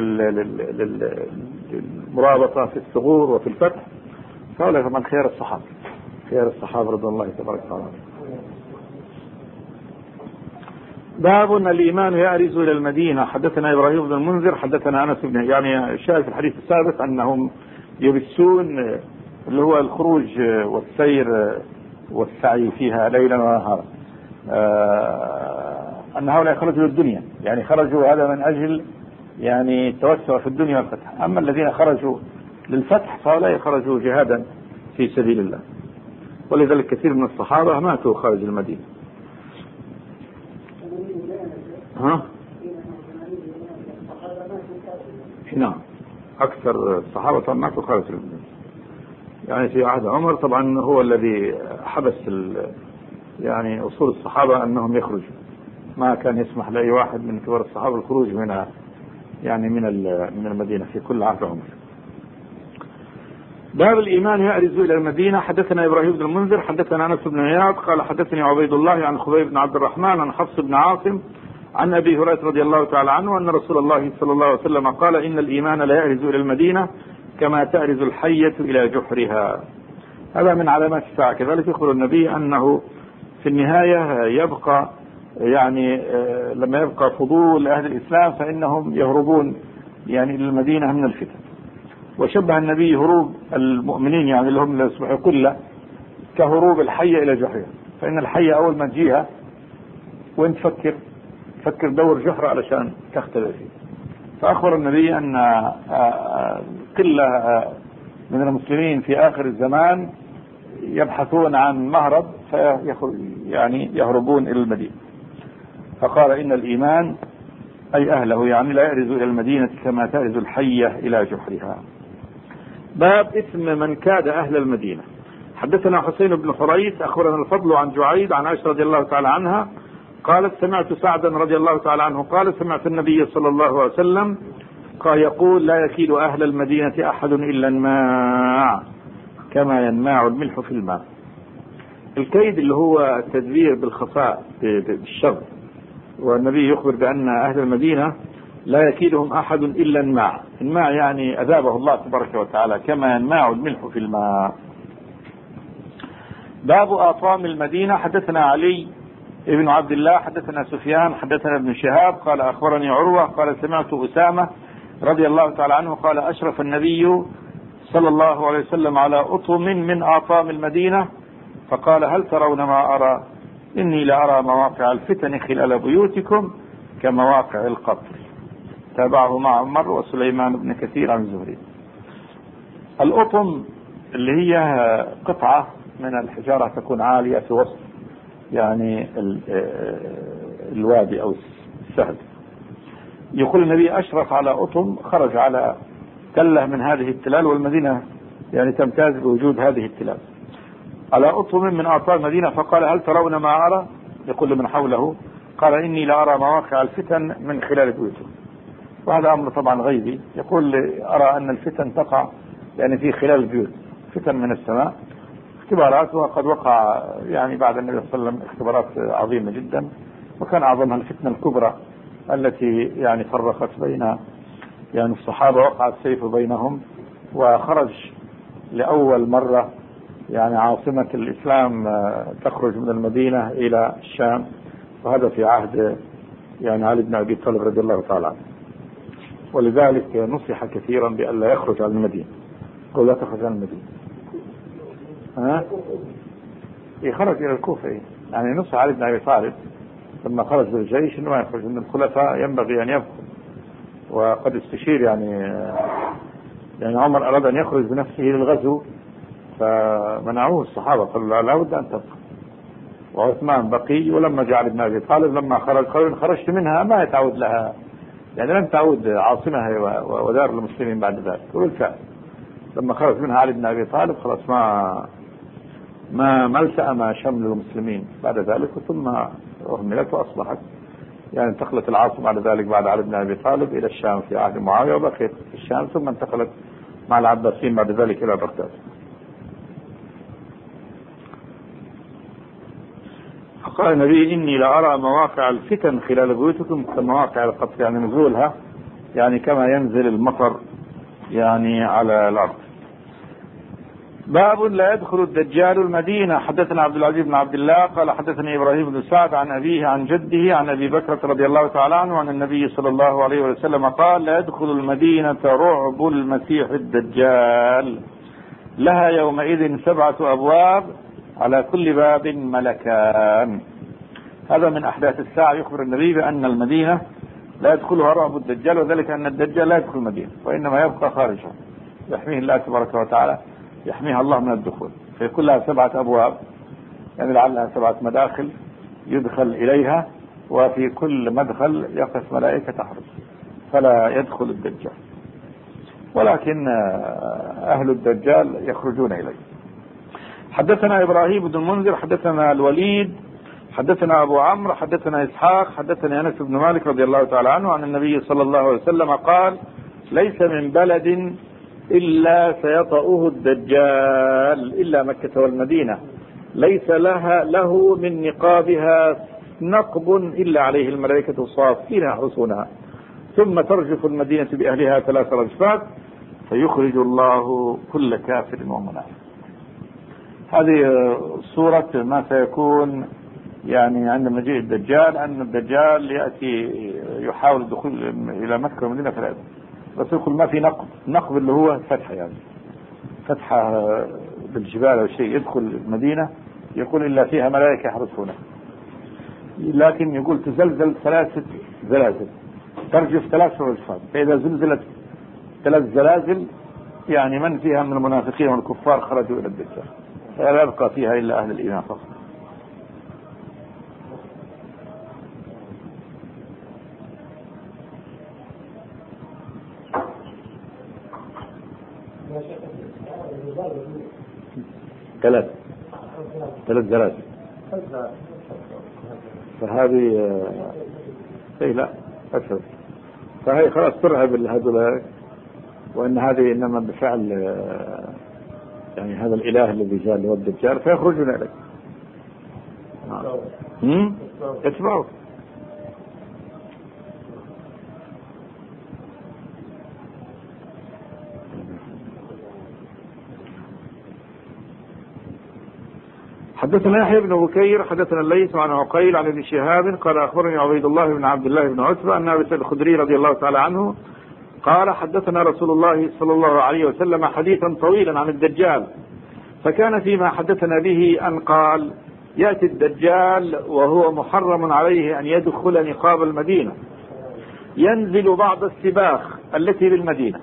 للمرابطة في الثغور وفي الفتح فهؤلاء من خير الصحابة، خير الصحابة رضي الله تبارك وتعالى. باب الإيمان يأرز إلى المدينة. حدثنا إبراهيم بن المنذر حدثنا أنس بن يعني الشاهد في الحديث السابق أنهم يبسون اللي هو الخروج والسير والسعي فيها ليلا ونهارا. أن هؤلاء خرجوا للدنيا يعني خرجوا هذا من أجل يعني التوسع في الدنيا والفتح. أما الذين خرجوا للفتح فهؤلاء خرجوا جهادا في سبيل الله. ولذلك كثير من الصحابة ماتوا خارج المدينة. نعم أكثر الصحابة ماتوا خارج المدينة. يعني في عهد عمر طبعا هو الذي حبس يعني أصول الصحابة أنهم يخرجوا، ما كان يسمح لأي واحد من كبار الصحابة الخروج منها يعني من المدينة في كل عهد عمر. باب الإيمان يأرز إلى المدينة. حدثنا إبراهيم بن المنذر حدثنا أنس بن عياض قال حدثني عبيد الله عن خبيب بن عبد الرحمن عن حفص بن عاصم عن أبي هريرة رضي الله تعالى عنه أن رسول الله صلى الله عليه وسلم قال إن الإيمان لا يأرز إلى المدينة كما تأرز الحية إلى جحرها. هذا من علامات الساعة. كذلك يقول النبي أنه في النهاية يبقى يعني لما يبقى فضول أهل الإسلام فإنهم يهربون يعني إلى المدينة من الفتن. وشبه النبي هروب المؤمنين يعني اللي هم يصبحوا كله كهروب الحية إلى جحرها. فإن الحية أول ما تجيها وين تفكر دور جحر علشان تختبئ فيه. فأخبر النبي أن قلة من المسلمين في آخر الزمان يبحثون عن مهرب يعني يهربون إلى المدينة. فقال إن الإيمان أي أهله يعني لا يأرز إلى المدينة كما تأرز الحية إلى جحرها. باب إثم من كاد أهل المدينة. حدثنا حسين بن حريث أخبرنا الفضل عن جعيد عن عائشة رضي الله تعالى عنها قالت سمعت سعدا رضي الله تعالى عنه قال سمعت النبي صلى الله عليه وسلم قال يقول لا يكيد أهل المدينة أحد إلا الماء كما ينماع الملح في الماء. الكيد اللي هو التدبير بالخفاء بالشر. والنبي يخبر بأن أهل المدينة لا يكيدهم أحد إلا الماء. الماء يعني أذابه الله تبارك وتعالى كما ينماع الملح في الماء. باب آطام المدينة. حدثنا علي ابن عبد الله حدثنا سفيان حدثنا ابن شهاب قال أخبرني عروة قال سمعت أسامة رضي الله تعالى عنه قال أشرف النبي صلى الله عليه وسلم على أطم من آطام المدينة فقال هل ترون ما أرى إني لأرى مواقع الفتن خلال بيوتكم كمواقع القطر. تابعه مع عمر وسليمان بن كثير عن الزهري. الأطم اللي هي قطعة من الحجارة تكون عالية في وسط يعني الوادي أو السهل. يقول النبي أشرف على أطم خرج على تلة من هذه التلال والمدينة يعني تمتاز بوجود هذه التلال على أطم من آطام المدينة فقال هل ترون ما أرى؟ يقول من حوله قال إني لأرى مواقع الفتن من خلال بيوتهم. وهذا أمر طبعا غيبي. يقول أرى أن الفتن تقع يعني في خلال البيوت، فتن من السماء، اختبارات، وقد وقع يعني بعد النبي صلى الله عليه وسلم اختبارات عظيمة جدا، وكان أعظمها الفتنة الكبرى التي يعني فرقت بين يعني الصحابة، وقع السيف بينهم، وخرج لأول مرة يعني عاصمة الإسلام تخرج من المدينة إلى الشام، وهذا في عهد يعني علي بن أبي طالب رضي الله تعالى عنه. ولذلك نصح كثيرا بألا يخرج عن المدينة، قل لا تخرج عن المدينة. خرج إلى الكوفة، يعني نصح علي بن أبي طالب لما خرج بالجيش أنه ما يخرج، أن الخلفاء ينبغي أن يبقوا، وقد استشير يعني عمر أراد أن يخرج بنفسه للغزو فمنعوه الصحابة، قالوا لا بد أن تبقى، وعثمان بقي. ولما جاء علي بن أبي طالب لما خرج قالوا إن خرجت منها ما يتعود لها، يعني لم تعود عاصمها ودار المسلمين بعد ذلك. والفعل لما خرج منها علي بن أبي طالب خلاص ما التأم شمل المسلمين بعد ذلك، ثم أهملت وأصبحت يعني انتقلت العاصمة بعد ذلك بعد علي بن أبي طالب إلى الشام في عهد معاوية، وبقيت في الشام، ثم انتقلت مع العباسيين بعد ذلك إلى بغداد. فقال النبي إني لأرى مواقع الفتن خلال بيوتكم كمواقع القطر، يعني نزولها يعني كما ينزل المطر يعني على الأرض. باب لا يدخل الدجال المدينة. حدثنا عبد العزيز بن عبد الله قال حدثني إبراهيم بن سعد عن أبيه عن جده عن أبي بكرة رضي الله تعالى عنه عن النبي صلى الله عليه وسلم قال لا يدخل المدينة رعب المسيح الدجال، لها يومئذ 7 أبواب على كل باب ملكان. هذا من أحداث الساعة، يخبر النبي بأن المدينة لا يدخلها رعب الدجال، وذلك أن الدجال لا يدخل المدينة وإنما يبقى خارجها، يحميه الله تبارك وتعالى، يحميها الله من الدخول. فيكون لها 7 أبواب، يعني لعلها 7 مداخل يدخل إليها، وفي كل مدخل يقف ملائكة تحرس فلا يدخل الدجال، ولكن أهل الدجال يخرجون إليه. حدثنا إبراهيم بن المنذر حدثنا الوليد حدثنا أبو عمرو حدثنا إسحاق حدثنا أنس بن مالك رضي الله تعالى عنه عن النبي صلى الله عليه وسلم قال ليس من بلد إلا سيطأه الدجال إلا مكة والمدينة، ليس له من نقابها نقب إلا عليه الملائكة الصافين يحرسونها، ثم ترجف المدينة بأهلها 3 رجفات فيخرج الله كل كافر ومنافق. هذه صورة ما سيكون يعني عند مجيء الدجال، أن الدجال يأتي يحاول الدخول إلى مكة والمدينة فلا يدخل، بس يقول ما في نقب اللي هو فتحة، يعني فتحة بالجبال أو شيء، يدخل المدينة يقول إلا فيها ملائكة يحرسونه، لكن يقول تزلزل 3 زلازل ترجف 3 رجفات، فإذا زلزلت 3 زلازل يعني من فيها من المنافقين والكفار خرجوا إلى الدجال، فلا يبقى فيها إلا أهل الإيمان فقط. ثلاث زلازل، فهذه لا أسف، فهي خلاص ترهب هذول، وأن هذه إنما بفعل يعني هذا الإله الذي جاء اللي هو الدجال، فيخرجون إليه يتبعوا. حدثنا يحيى بن بكير حدثنا الليث عن عقيل عن ابن شهاب قال أخبرني عبيد الله بن عبد الله بن عتبة أن أبي سعيد الخدري رضي الله تعالى عنه قال حدثنا رسول الله صلى الله عليه وسلم حديثا طويلا عن الدجال، فكان فيما حدثنا به أن قال يأتي الدجال وهو محرم عليه أن يدخل نقاب المدينة، ينزل بعض السباخ التي بالمدينة.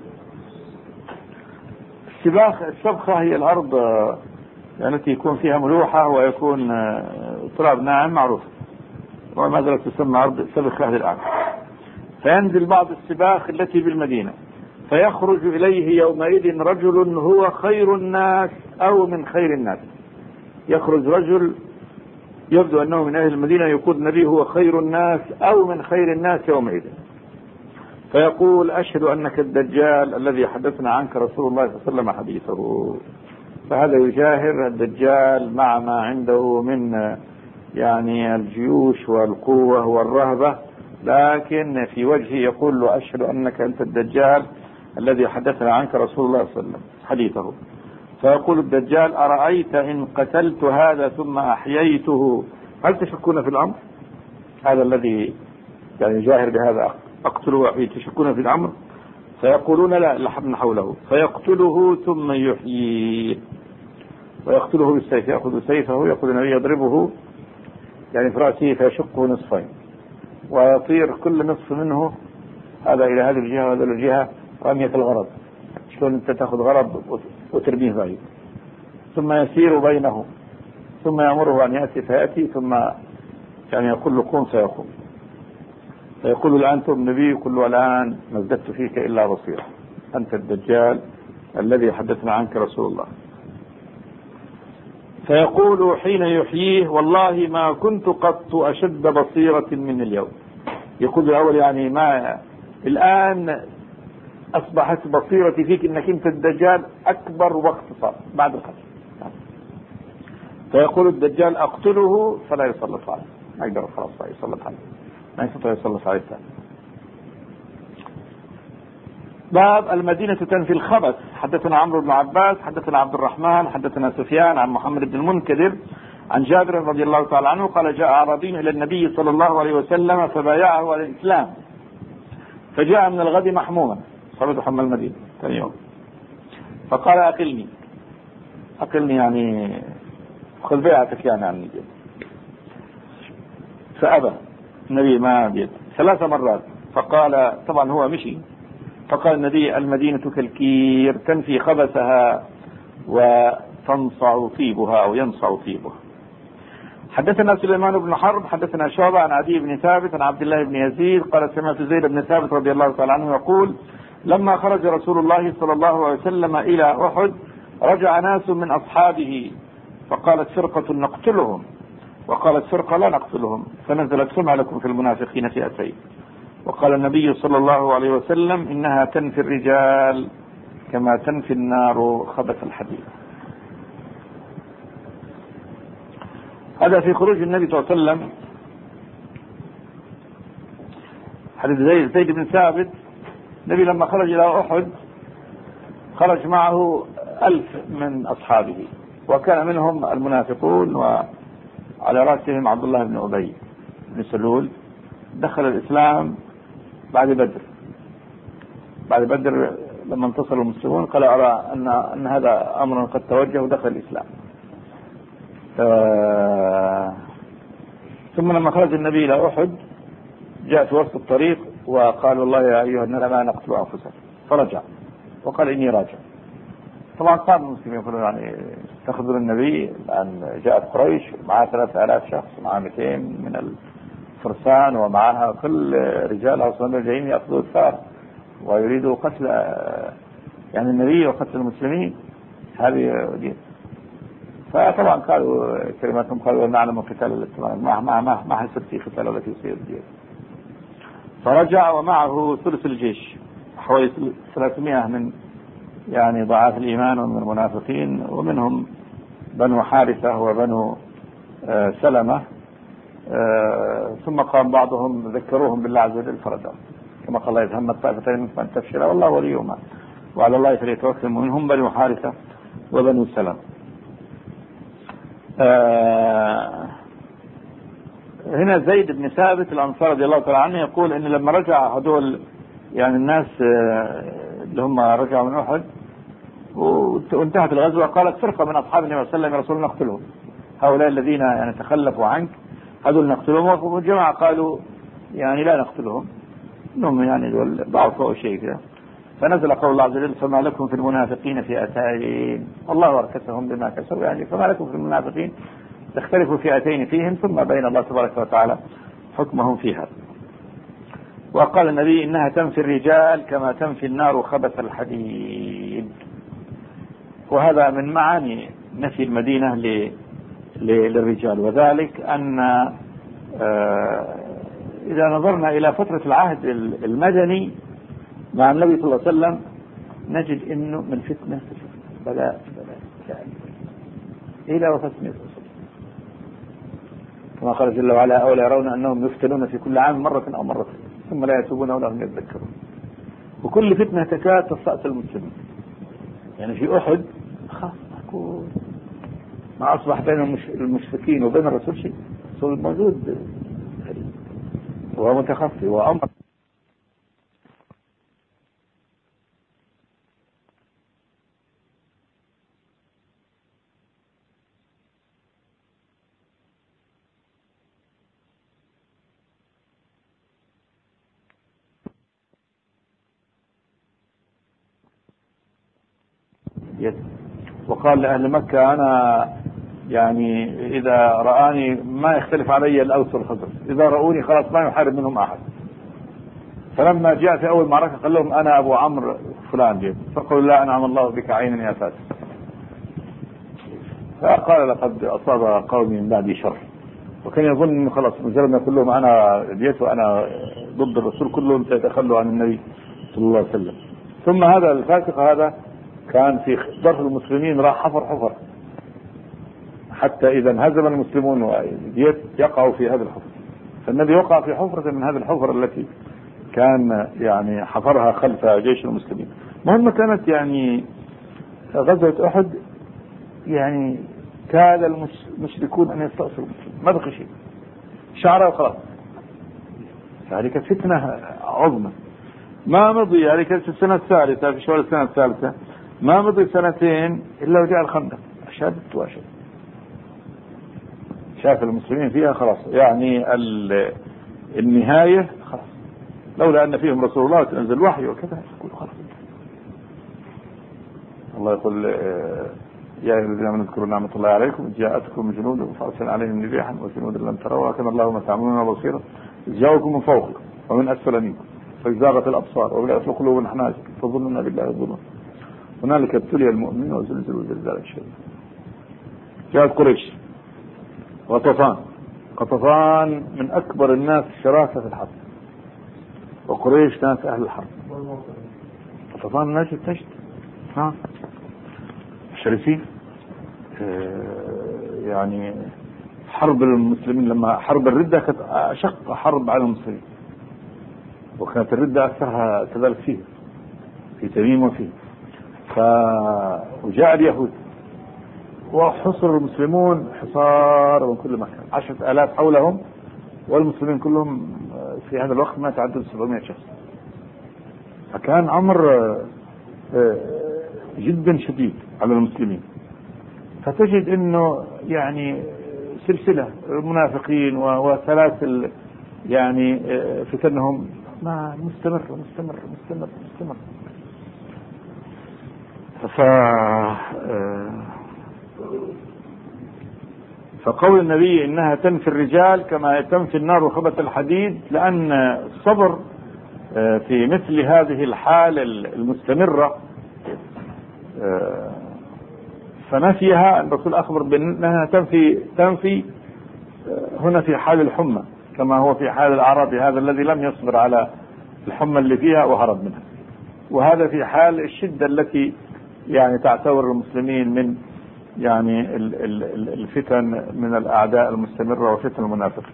السبخة هي الأرض يعني التي يكون فيها ملوحة ويكون تراب ناعم معروف، وما زالت تسمى أرض سبخ أهل الأرض. فينزل بعض السباخ التي بالمدينة فيخرج إليه يومئذ رجل هو خير الناس أو من خير الناس. يخرج رجل يبدو أنه من أهل المدينة، يقول النبي هو خير الناس أو من خير الناس يومئذ، فيقول أشهد أنك الدجال الذي حدثنا عنك رسول الله صلى الله عليه وسلم حديثه. فهذا يجاهر الدجال مع ما عنده من يعني الجيوش والقوة والرهبة، لكن في وجهه يقول له أشهد أنك أنت الدجال الذي حدثنا عنك رسول الله صلى الله عليه وسلم حديثه. فيقول الدجال أرأيت إن قتلت هذا ثم أحييته هل تشكون في الأمر؟ هذا الذي يعني يجاهر بهذا أقتله وأحييه، تشكون في الأمر؟ فيقولون لا لحبنا حوله. فيقتله ثم يحييه ويقتله بالسيف، يأخذ سيفه يقول النبي يضربه يعني في رأسه فيشقه نصفين ويطير كل نصف منه هذا إلى هذه الجهة وهذا إلى الجهة رمية الغرض. شلون أنت تأخذ غرض وترميه بعيد، ثم يسير بينه ثم يأمره أن يأتي فيأتي، ثم يعني يقول له قم فيقوم، فيقول الآن تؤمن نبي، يقول له الآن ما ازددت فيك إلا بصيرة، أنت الدجال الذي حدثنا عنك رسول الله. فيقول حين يحييه والله ما كنت قط أشد بصيرة من اليوم. يقول الأول يعني ما الآن أصبحت بصيرتي فيك إنك أنت الدجال أكبر وقت صار بعد القتل. فيقول الدجال أقتله فلا يسلط عليه، ما يقدر خلاص يسلط عليه، ما يستطيع يسلط عليه ثاني. باب المدينة تنفي الخبث. حدثنا عمرو بن عباس حدثنا عبد الرحمن حدثنا سفيان عن محمد بن المنكدر عن جابر رضي الله تعالى عنه قال جاء أعرابي إلى النبي صلى الله عليه وسلم فبايعه على الإسلام، فجاء من الغد محموما، صلى حمى المدينة ثاني يوم، فقال أقلني يعني خذ بيعتك يعني عن الجد. فأبى النبي ما بيد 3 مرات، فقال طبعا هو مشي، فقال النبي المدينة كالكير تنفي خبثها وتنصع طيبها أو ينصع طيبها. حدثنا سليمان بن حرب حدثنا شعبة عن عدي بن ثابت عن عبد الله بن يزيد قال سمعت زيد بن ثابت رضي الله تعالى عنه يقول لما خرج رسول الله صلى الله عليه وسلم إلى أحد رجع ناس من أصحابه، فقالت فرقة نقتلهم وقالت فرقة لا نقتلهم، فنزلت فما لكم في المنافقين فئتين. وقال النبي صلى الله عليه وسلم إنها تنفي الرجال كما تنفي النار خبث الحديد. هذا في خروج النبي صلى الله عليه وسلم. حديث زيد بن ثابت، النبي لما خرج إلى أحد خرج معه 1000 من أصحابه، وكان منهم المنافقون وعلى رأسهم عبد الله بن أبي بن سلول، دخل الإسلام بعد بدر لما انتصر المسلمون قال أرى أن هذا أمر قد توجه ودخل الإسلام. ثم لما خرج النبي إلى أحد جاء في وسط الطريق وقال والله يا أيها الناس لا نقتل أنفسنا، فرجع وقال إني راجع. طبعا صار المسلمين يقولون يعني تأخذون النبي، الآن جاءت قريش معها 3000 شخص معها 200 من الفرسان ومعها كل رجال أصلا جايين يأخذوا الثار ويريدوا قتل يعني النبي وقتل المسلمين. هذه دي. فطبعا قالوا كلماتهم قالوا نعلم قتال الاستمرار ما حسب في قتال التي يصير دي. فرجع ومعه ثلث الجيش حوالي 300 من يعني ضعاف الإيمان ومن المنافقين، ومنهم بنو حارثة وبنو سلمة. ثم قام بعضهم ذكروهم بالله عز وجل فرجعوا كما قال الله إذ همت طائفتين منكم أن تفشلا والله وليهما وعلى الله فليتوكل المؤمنون، هم بنو حارثة وبنو سلمة. هنا زيد بن ثابت الأنصاري رضي الله تعالى عنه يقول إن لما رجع هذول يعني الناس اللي هم رجعوا من أحد وانتهت الغزوة قالت فرقة من أصحاب النبي صلى الله عليه وسلم يا رسول الله نقتلهم، هؤلاء الذين يعني تخلفوا عنك هذول نقتلهم، والجماعة قالوا يعني لا نقتلهم انهم يعني دول ضعفوا او شيء كذا. فنزل قول الله عز وجل فما لكم في المنافقين فئتين الله اركسهم بما كسبوا، يعني فما لكم في المنافقين تختلف فئتين فيهم ثم بين الله تبارك وتعالى حكمهم فيها. وقال النبي إنها تنفي الرجال كما تنفي النار خبث الحديد. وهذا من معاني نفي المدينة للرجال، وذلك أن إذا نظرنا إلى فترة العهد المدني مع النبي صلى الله عليه وسلم نجد انه من فتنة بلاء الى وفاة النبي صلى الله عليه وسلم، كما قال جل وعلا: أولا يرون أنهم يفتنون في كل عام مرة أو مرتين ثم لا يتوبون ولا هم يتذكرون. وكل فتنة تكاد تستأصل المسلمين. يعني في أحد خاص ما أصبح بين المشركين وبين الرسول شيء، الرسول موجود وهو متخفي وأمر. وقال لأهل مكة: أنا يعني إذا رآني ما يختلف علي الأوس والخزرج، إذا رأوني خلاص ما يحارب منهم أحد. فلما جاء في أول معركة قال لهم: أنا أبو عمرو فلان جيد. فقالوا: لا أنعم الله بك عينا يا فاتح. فقال: لقد أصاب قومي من بعدي شر. وكان يظن أنه خلاص مجرد ما يقول لهم أنا جيت وأنا ضد الرسول كلهم سيتخلوا عن النبي صلى الله عليه وسلم. ثم هذا الفاسق هذا كان في ظرف المسلمين راح حفر حتى إذا انهزم المسلمون يقعوا في هذا الحفر. فالنبي وقع في حفرة من هذه الحفر التي كان يعني حفرها خلف جيش المسلمين. مهمة كانت يعني غزوة أحد، يعني كاد المشركون أن يستأصلوا المسلمين، ما بقي شيء، شعره وخلاص. هذه كانت فتنة عظمى. ما مضي، هذه كانت السنة الثالثة، في شوال السنة الثالثة، ما مضي سنتين إلا وجاء الخندق أشد وأشد. شاف المسلمين فيها خلاص، يعني النهاية خلاص، لولا أن فيهم رسول الله تنزل وحي وكذا يقول خلاص. الله يقول: يا أيها الذين آمنوا اذكروا نعمة الله عليكم إذ جاءتكم جنود فأرسلنا عليهم ريحا وجنود لم تروها كان الله ما تعملون بصيرا إذ جاءوكم من فوقكم ومن أسفل منكم فزاغت الأبصار وبلغت القلوب الحناجر فظننا بالله الظنون هنالك ابتلي المؤمنين وزلزلوا زلزالا شديدا. جاءت قريش غطفان من أكبر الناس شراسة في الحرب، وقريش ناس أهل الحرب. غطفان نجد شرسين. يعني حرب المسلمين لما حرب الردة كانت أشق حرب على المسلمين، وكانت الردة أكثرها كذلك فيه في تميم وفيه. وجاء اليهود وحصر المسلمون حصار من كل مكان، 10,000 حولهم، والمسلمين كلهم في هذا الوقت ما تعدوا 700 شخص. فكان أمر جدا شديد على المسلمين. فتجد انه يعني سلسلة المنافقين وسلاسل يعني فتنهم ما مستمر. فقول النبي انها تنفي الرجال كما تنفي النار خبث الحديد، لان الصبر في مثل هذه الحالة المستمرة فنفيها الرسول أخبر بأنها تنفي هنا في حال الحمى كما هو في حال الأعرابي هذا الذي لم يصبر على الحمى اللي فيها وهرب منها، وهذا في حال الشدة التي يعني تعتبر المسلمين من يعني الفتن من الأعداء المستمرة وفتن المنافقين.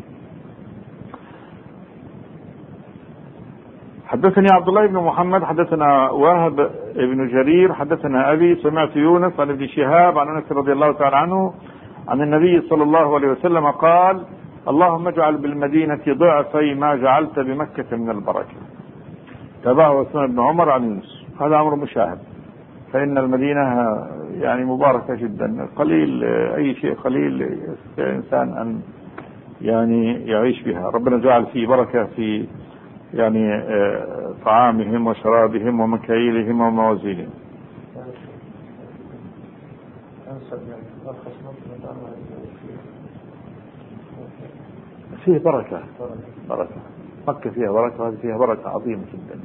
حدثني عبد الله بن محمد حدثنا وهب بن جرير حدثنا أبي سمعت يونس عن ابن شهاب عن أنس رضي الله تعالى عنه عن النبي صلى الله عليه وسلم قال: اللهم اجعل بالمدينة ضعفي ما جعلت بمكة من البركة. تابعه عثمان بن عمر عن يونس. هذا أمر مشاهد، فإن المدينة يعني مباركة جدا، قليل أي شيء قليل الإنسان أن يعني يعيش بها. ربنا جعل فيه بركة في يعني طعامهم وشرابهم ومكاييلهم وموازينهم. فيه بركة مكة فيها بركة، وهذه فيها بركة عظيمة جدا.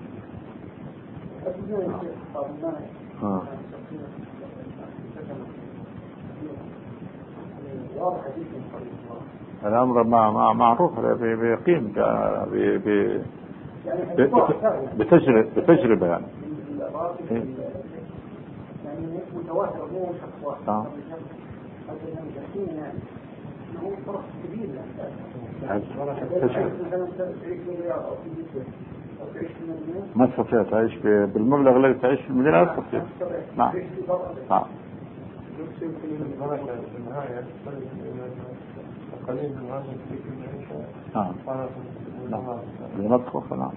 الأمر معروف بيقين بتجربة يعني. يعني متواتر مو شخص واحد. هو فرق كبير ما تستطيع تعيش بالمبلغ الذي تعيش في المدينة، لا تستطيع. نعم. نعم. نعم.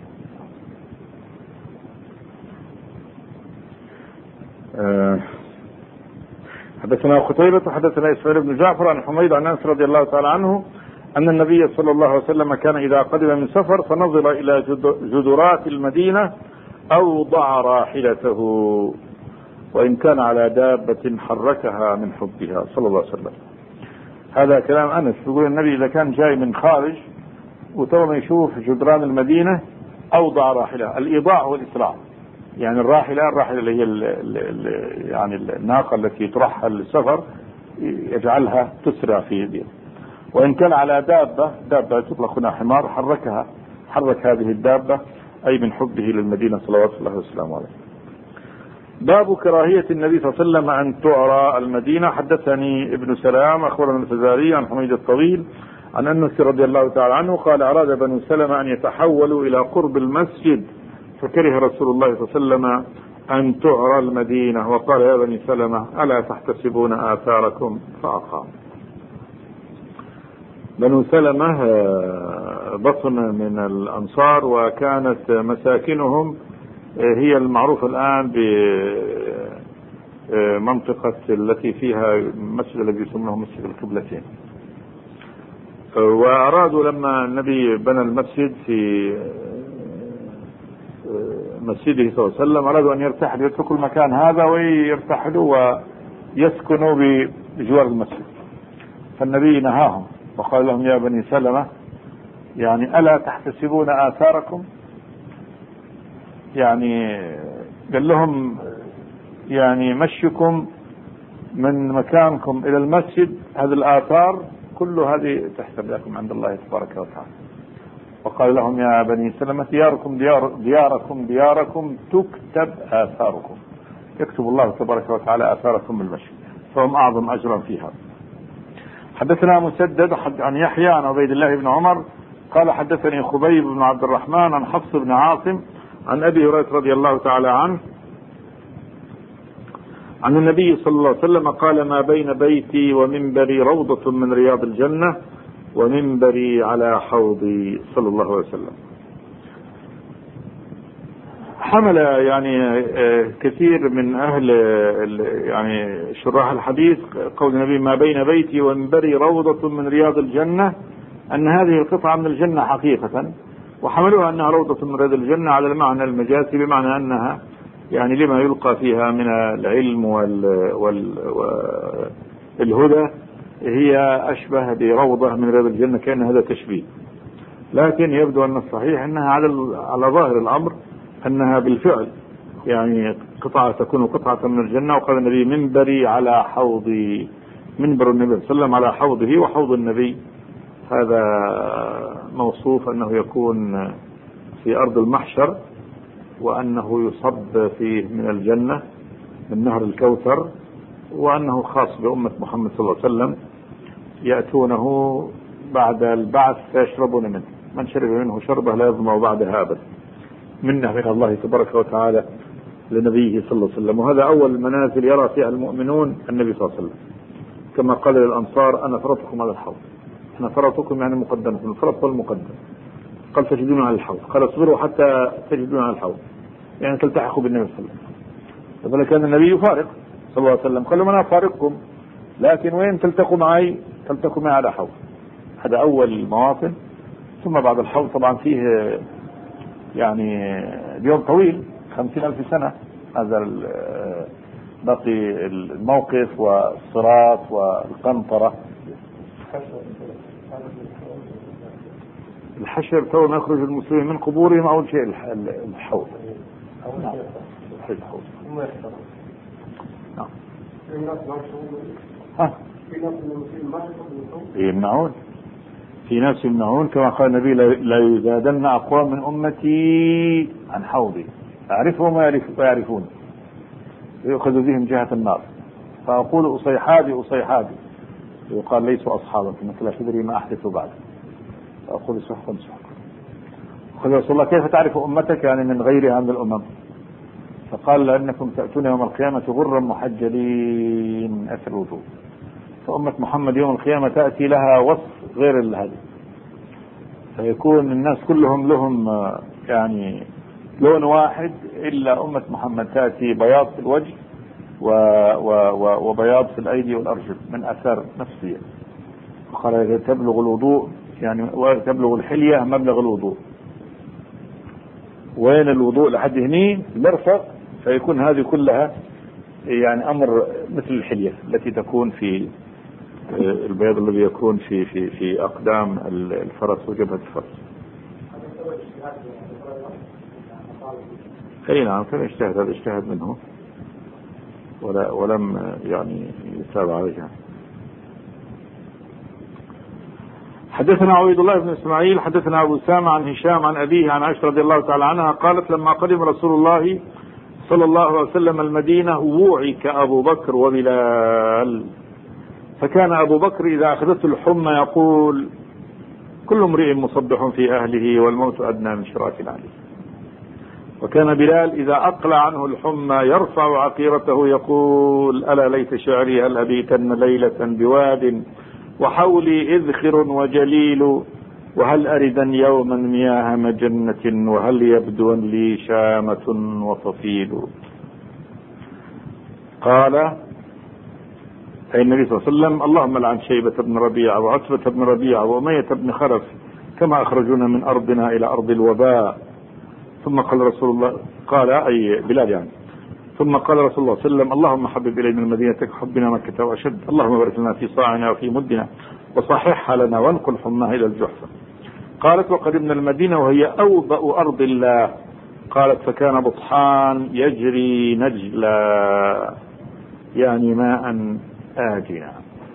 حدثنا قتيبة حدثنا إسماعيل بن جعفر عن حميد عن أنس رضي الله تعالى عنه أن النبي صلى الله عليه وسلم كان إذا قدم من سفر فنظر إلى جدرات المدينة أوضع راحلته، وإن كان على دابة حركها من حبها صلى الله عليه وسلم. هذا كلام أنس، يقول النبي إذا كان جاي من خارج وتوما يشوف جدران المدينة أوضع راحلة. الإيضاع والإسراع، يعني الراحلة اللي هي يعني الناقة التي ترحل للسفر يجعلها تسرع في يده. وإن كان على دابة تطلق هنا حمار حرك هذه الدابة أي من حبه للمدينة صلوات الله وسلامه عليه. باب كراهية النبي صلى الله عليه وسلم أن تعرى المدينة. حدثني ابن سلام أخبرنا الفزاري عن حميد الطويل عن أنس رضي الله تعالى عنه قال أراد بنو سلمة أن يتحولوا إلى قرب المسجد فكره رسول الله صلى الله عليه وسلم أن تعرى المدينة وقال يا بني سلمة ألا تحتسبون آثاركم فأقام. بنو سلمة بطن من الأنصار، وكانت مساكنهم هي المعروفة الآن بمنطقة التي فيها مسجد الذي يسمونه مسجد القبلتين. وأرادوا لما النبي بنى المسجد في مسجده صلى الله عليه وسلم أرادوا أن يرتحلوا يتركوا المكان هذا ويرتحلوا ويسكنوا بجوار المسجد، فالنبي نهاهم وقال لهم يا بني سلمة يعني ألا تحتسبون آثاركم، يعني قال لهم يعني مشيكم من مكانكم إلى المسجد هذه الآثار كل هذه تحسب لكم عند الله تبارك وتعالى. وقال لهم يا بني سلمة دياركم تكتب آثاركم، يكتب الله تبارك وتعالى آثاركم بالمشي، فهم أعظم أجرا فيها. حدثنا مسدد عن يحيى عن عبيد الله بن عمر قال حدثني خبيب بن عبد الرحمن عن حفص بن عاصم عن أبي هريرة رضي الله تعالى عنه عن النبي صلى الله عليه وسلم قال ما بين بيتي ومنبري روضة من رياض الجنة ومنبري على حوضي صلى الله عليه وسلم. حمل يعني كثير من أهل يعني شراح الحديث قول النبي ما بين بيتي ومنبري روضة من رياض الجنة أن هذه القطعة من الجنة حقيقة، وحملوها أنها روضة من رياض الجنة على المعنى المجازي، بمعنى أنها يعني لما يلقى فيها من العلم والهدى هي أشبه بروضة من رياض الجنة، كأن هذا تشبيه. لكن يبدو أن الصحيح أنها على ظاهر الأمر أنها بالفعل يعني قطعة تكون قطعة من الجنة. وقال النبي منبري على حوضي، منبر النبي صلى الله عليه وسلم على حوضه، وحوض النبي هذا موصوف أنه يكون في أرض المحشر، وأنه يصب فيه من الجنة من نهر الكوثر، وأنه خاص بأمة محمد صلى الله عليه وسلم يأتونه بعد البعث فيشربون منه، من شرب منه شربه لا يظمأ بعدها أبدا، منه من الله تبارك وتعالى لنبيه صلى الله عليه وسلم. وهذا أول المنازل يرى فيها المؤمنون النبي صلى الله عليه وسلم، كما قال للأنصار أنا فرطكم على الحوض، أنا فرطكم يعني مقدمكم، الفرط والمقدم. قال تجدون على الحوض، قال اصبروا حتى تجدون على الحوض، يعني تلتحقوا بالنبي صلى الله عليه وسلم. فكان النبي يفارق صلى الله عليه وسلم، قال لهم أنا أفارقكم لكن وين تلتقوا معي؟ تلتقوا معي على حوض. هذا أول المواطن. ثم بعد الحوض طبعا فيه يعني اليوم طويل 50,000 سنة، هذا باقي الموقف والصراط والقنطرة. الحشر تو ما يخرج المسلمين من قبورهم أول شيء الحوض. الحوض. نعم. يمنعون في ناس يمنعون كما قال النبي لا يزادن أقوام من أمتي عن حوضي أعرفهم ويعرفون يؤخذ بهم جهة النار فأقول أصيحابي أصيحابي ويقال ليسوا أصحابك إنك لا تدري ما أحدث بعد فأقول سحقا سحقا. قال رسول الله كيف تعرف أمتك يعني من غيرها من الأمم؟ فقال لأنكم تأتون يوم القيامة غرا محجلين أثر الوضوء. فأمة محمد يوم القيامة تأتي لها وصف غير هذا فيكون الناس كلهم لهم يعني لون واحد إلا أمة محمد تأتي بياض في الوجه وبياض في الأيدي والأرجل من أثار نفسية. وقال تبلغ الوضوء يعني وتبلغ الحلية مبلغ الوضوء. وين الوضوء لحد هني مرفق فيكون هذه كلها يعني أمر مثل الحلية التي تكون في البياض الذي يكون في أقدام الفرس وجبهة الفرس. أي نعم كان اجتهد هذا اجتهد منه ولم يعني يتابع عليها. حدثنا عبيد الله بن اسماعيل حدثنا ابو اسامه عن هشام عن ابيه عن عائشه رضي الله تعالى عنها قالت لما قدم رسول الله صلى الله عليه وسلم المدينه ووعك ابو بكر وبلال فكان ابو بكر اذا اخذته الحمى يقول كل امرئ مصبح في اهله والموت ادنى من شراك العلي. وكان بلال اذا اقلع عنه الحمى يرفع عقيرته يقول الا ليت شعري هل ابيتن ليله بواد وحولي إذخر وجليل وهل أردا يوما مياه مجنة وهل يبدو لي شامة وطفيل. قال أي النبي صلى الله عليه وسلم اللهم لعن شيبة بن ربيعة وعتبة بن ربيعة وأمية بن خلف كما أخرجونا من أرضنا إلى أرض الوباء. ثم قال رسول الله قال أي بلال يعني ثم قال رسول الله صلى الله عليه وسلم اللهم حبب إلينا المدينة كحبنا مكة وأشد اللهم بارك لنا في صاعنا وفي مدنا وصححها لنا وانقل حماها إلى الجحفة. قالت وقدمنا المدينة وهي أوبأ أرض الله. قالت فكان بطحان يجري نجلا يعني ماء آجنا.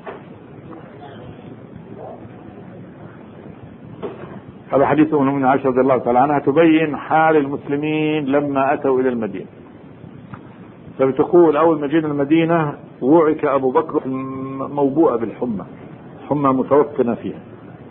هذا حديث من عائشة رضي الله تعالى عنها تبين حال المسلمين لما أتوا إلى المدينة. فبتقول أول ما جينا المدينة وعك أبو بكر موبوءة بالحمى حمى متوطنة فيها.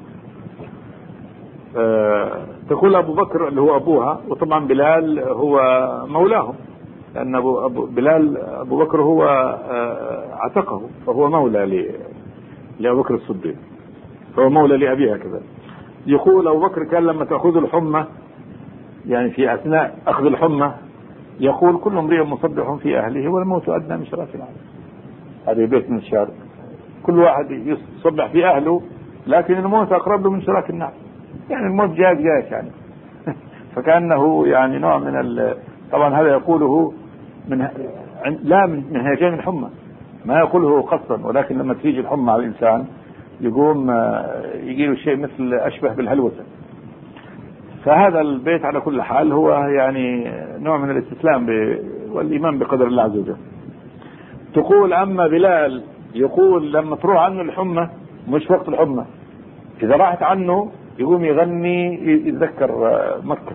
تقول أبو بكر اللي هو أبوها وطبعا بلال هو مولاهم لأن أبو بكر هو عتقه فهو مولى لأبو بكر الصديق فهو مولى لأبيها كذا. يقول أبو بكر كان لما تأخذ الحمى يعني في أثناء أخذ الحمى يقول كل امرئ مصبح في أهله والموت أدنى من شراك العلي. هذا بيت من الشارع كل واحد يصبح في أهله لكن الموت أقرب له من شراك النعل يعني الموت جاء يعني فكأنه يعني نوع من طبعا هذا يقوله لا من هيجان الحمى ما يقوله قصدا ولكن لما تيجي الحمى على الإنسان يقوم يجيله شيء مثل أشبه بالهلوسة. فهذا البيت على كل حال هو يعني نوع من الاستسلام والإيمان بقدر الله عز وجل. تقول أما بلال يقول لما تروح عنه الحمى مش وقت الحمى إذا راحت عنه يقوم يغني يتذكر مكة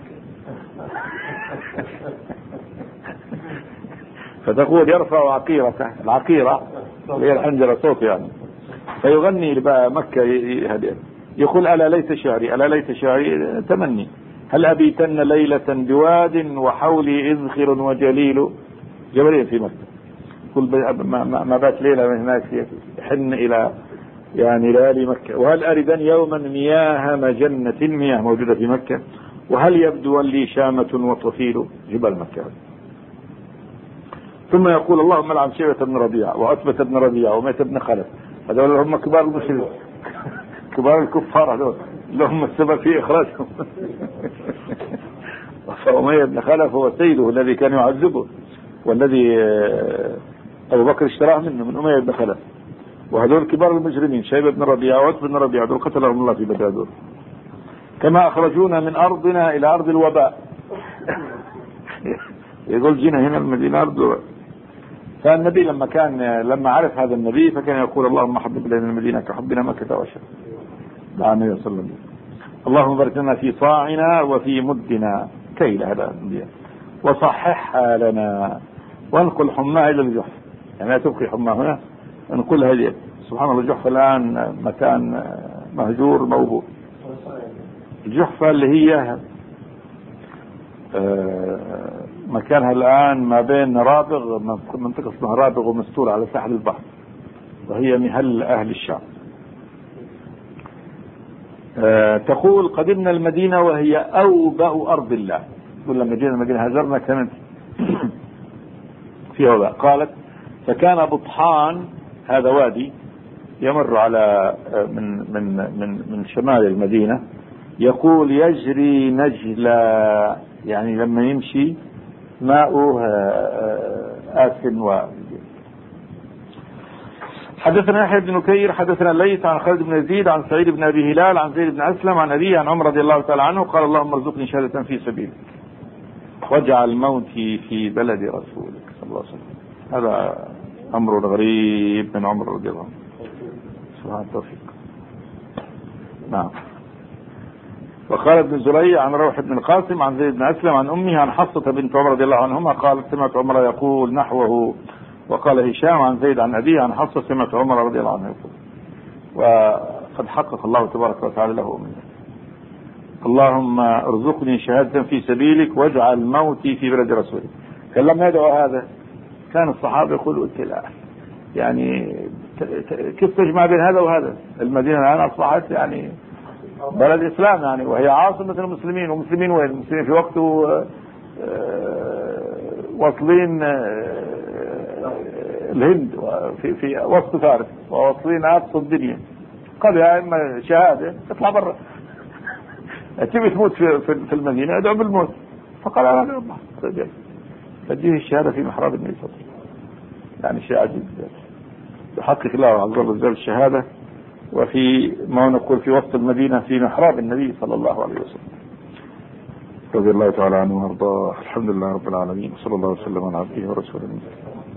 فتقول يرفع عقيرته العقيرة هي الحنجرة صوت يعني فيغني بقى مكة يقول ألا ليت شعري ألا ليت شعري تمني هل أبيتن ليلة بواد وحولي إذخر وجليل جبلين في مكة كل ما بات ليلة من هناك يحن إلى يعني ليالي مكة. وهل أردن يوما مياه مجنة مياه موجودة في مكة وهل يبدو لي شامة وطفيل جبل مكة. ثم يقول اللهم لعن شيبة بن ربيعة وعتبة بن ربيعة وأمية بن خلف هذول هم كبار المشركين كبار الكفار هذول لهم السبب في إخراجهم فأمية بن خلف هو سيده الذي كان يعذبه والذي أبو بكر اشتراه منه من أمية بن خلف وهذول كبار المجرمين شيبة بن ربيعة وعتبة بن ربيعة دول قتلهم الله في بدر كما أخرجونا من أرضنا إلى أرض الوباء يقول جينا هنا المدينة أرض الوباء. فالنبي لما عرف هذا النبي فكان يقول اللهم حبب إلينا المدينة كحبنا مكة وأشد دعا النبي صلى الله عليه وسلم اللهم بارك لنا في صاعنا وفي مدنا كيل هذا وصححها لنا وانقل حماها إلى الجحف، يعني لا تبقي حماها هنا، انقلها إليه. سبحان الله، الجحفة الآن مكان مهجور موهوب. الجحفة اللي هي مكانها الآن ما بين رابغ، منطقة اسمها رابغ ومستور على ساحل البحر، وهي مهل أهل الشام. تقول قدمنا المدينة وهي أوبأ أرض الله، تقول لما جينا المدينة هاجرنا كانت فيها وباء. قالت فكان بطحان، هذا وادي يمر على من شمال المدينة، يقول يجري نجلا، يعني لما يمشي ماؤه آسن. حدثنا يحيى بن نكير حدثنا الليث عن خالد بن يزيد عن سعيد بن أبي هلال عن زيد بن أسلم عن أبيه عن عمر رضي الله تعالى عنه قال اللهم ارزقني شهادة في سبيلك واجعل موتي في بلد رسولك صلى الله عليه وسلم. هذا أمر غريب من عمر رضي الله عنه. سبحان التوفيق. نعم. وقال ابن زريع عن روح بن القاسم عن زيد بن أسلم عن أمه عن حفصة بنت عمر رضي الله عنهما قالت سمعت عمر يقول نحوه. وقال هشام عن زيد عن أبيه عن حفصة سمعت عمر رضي الله عنه يقول. وقد حقق الله تبارك وتعالى له أمنه. اللهم ارزقني شهادة في سبيلك واجعل موتي في بلد رسولك. كان لما يدعو هذا كان الصحابة يقولوا لا، يعني كيف تجمع بين هذا وهذا؟ المدينة الآن أصبحت يعني بلد إسلام، يعني وهي عاصمة المسلمين. ومسلمين وين؟ المسلمين في وقته واصلين الهند في وسط فارس، وواصلين أقصى الدنيا. قال يا إما شهادة تطلع برا، تبي تموت في المدينة ادعو بالموت. فقال أنا لا الله فديه الشهادة في محراب النبي صلى الله عليه وسلم. يعني شيء عجيب يحقق الله عز وجل الشهادة وفي ما نقول في وسط المدينة في محراب النبي صلى الله عليه وسلم رضي الله تعالى عنه وارضاه. الحمد لله رب العالمين، صلى الله وسلم على عبده ورسوله.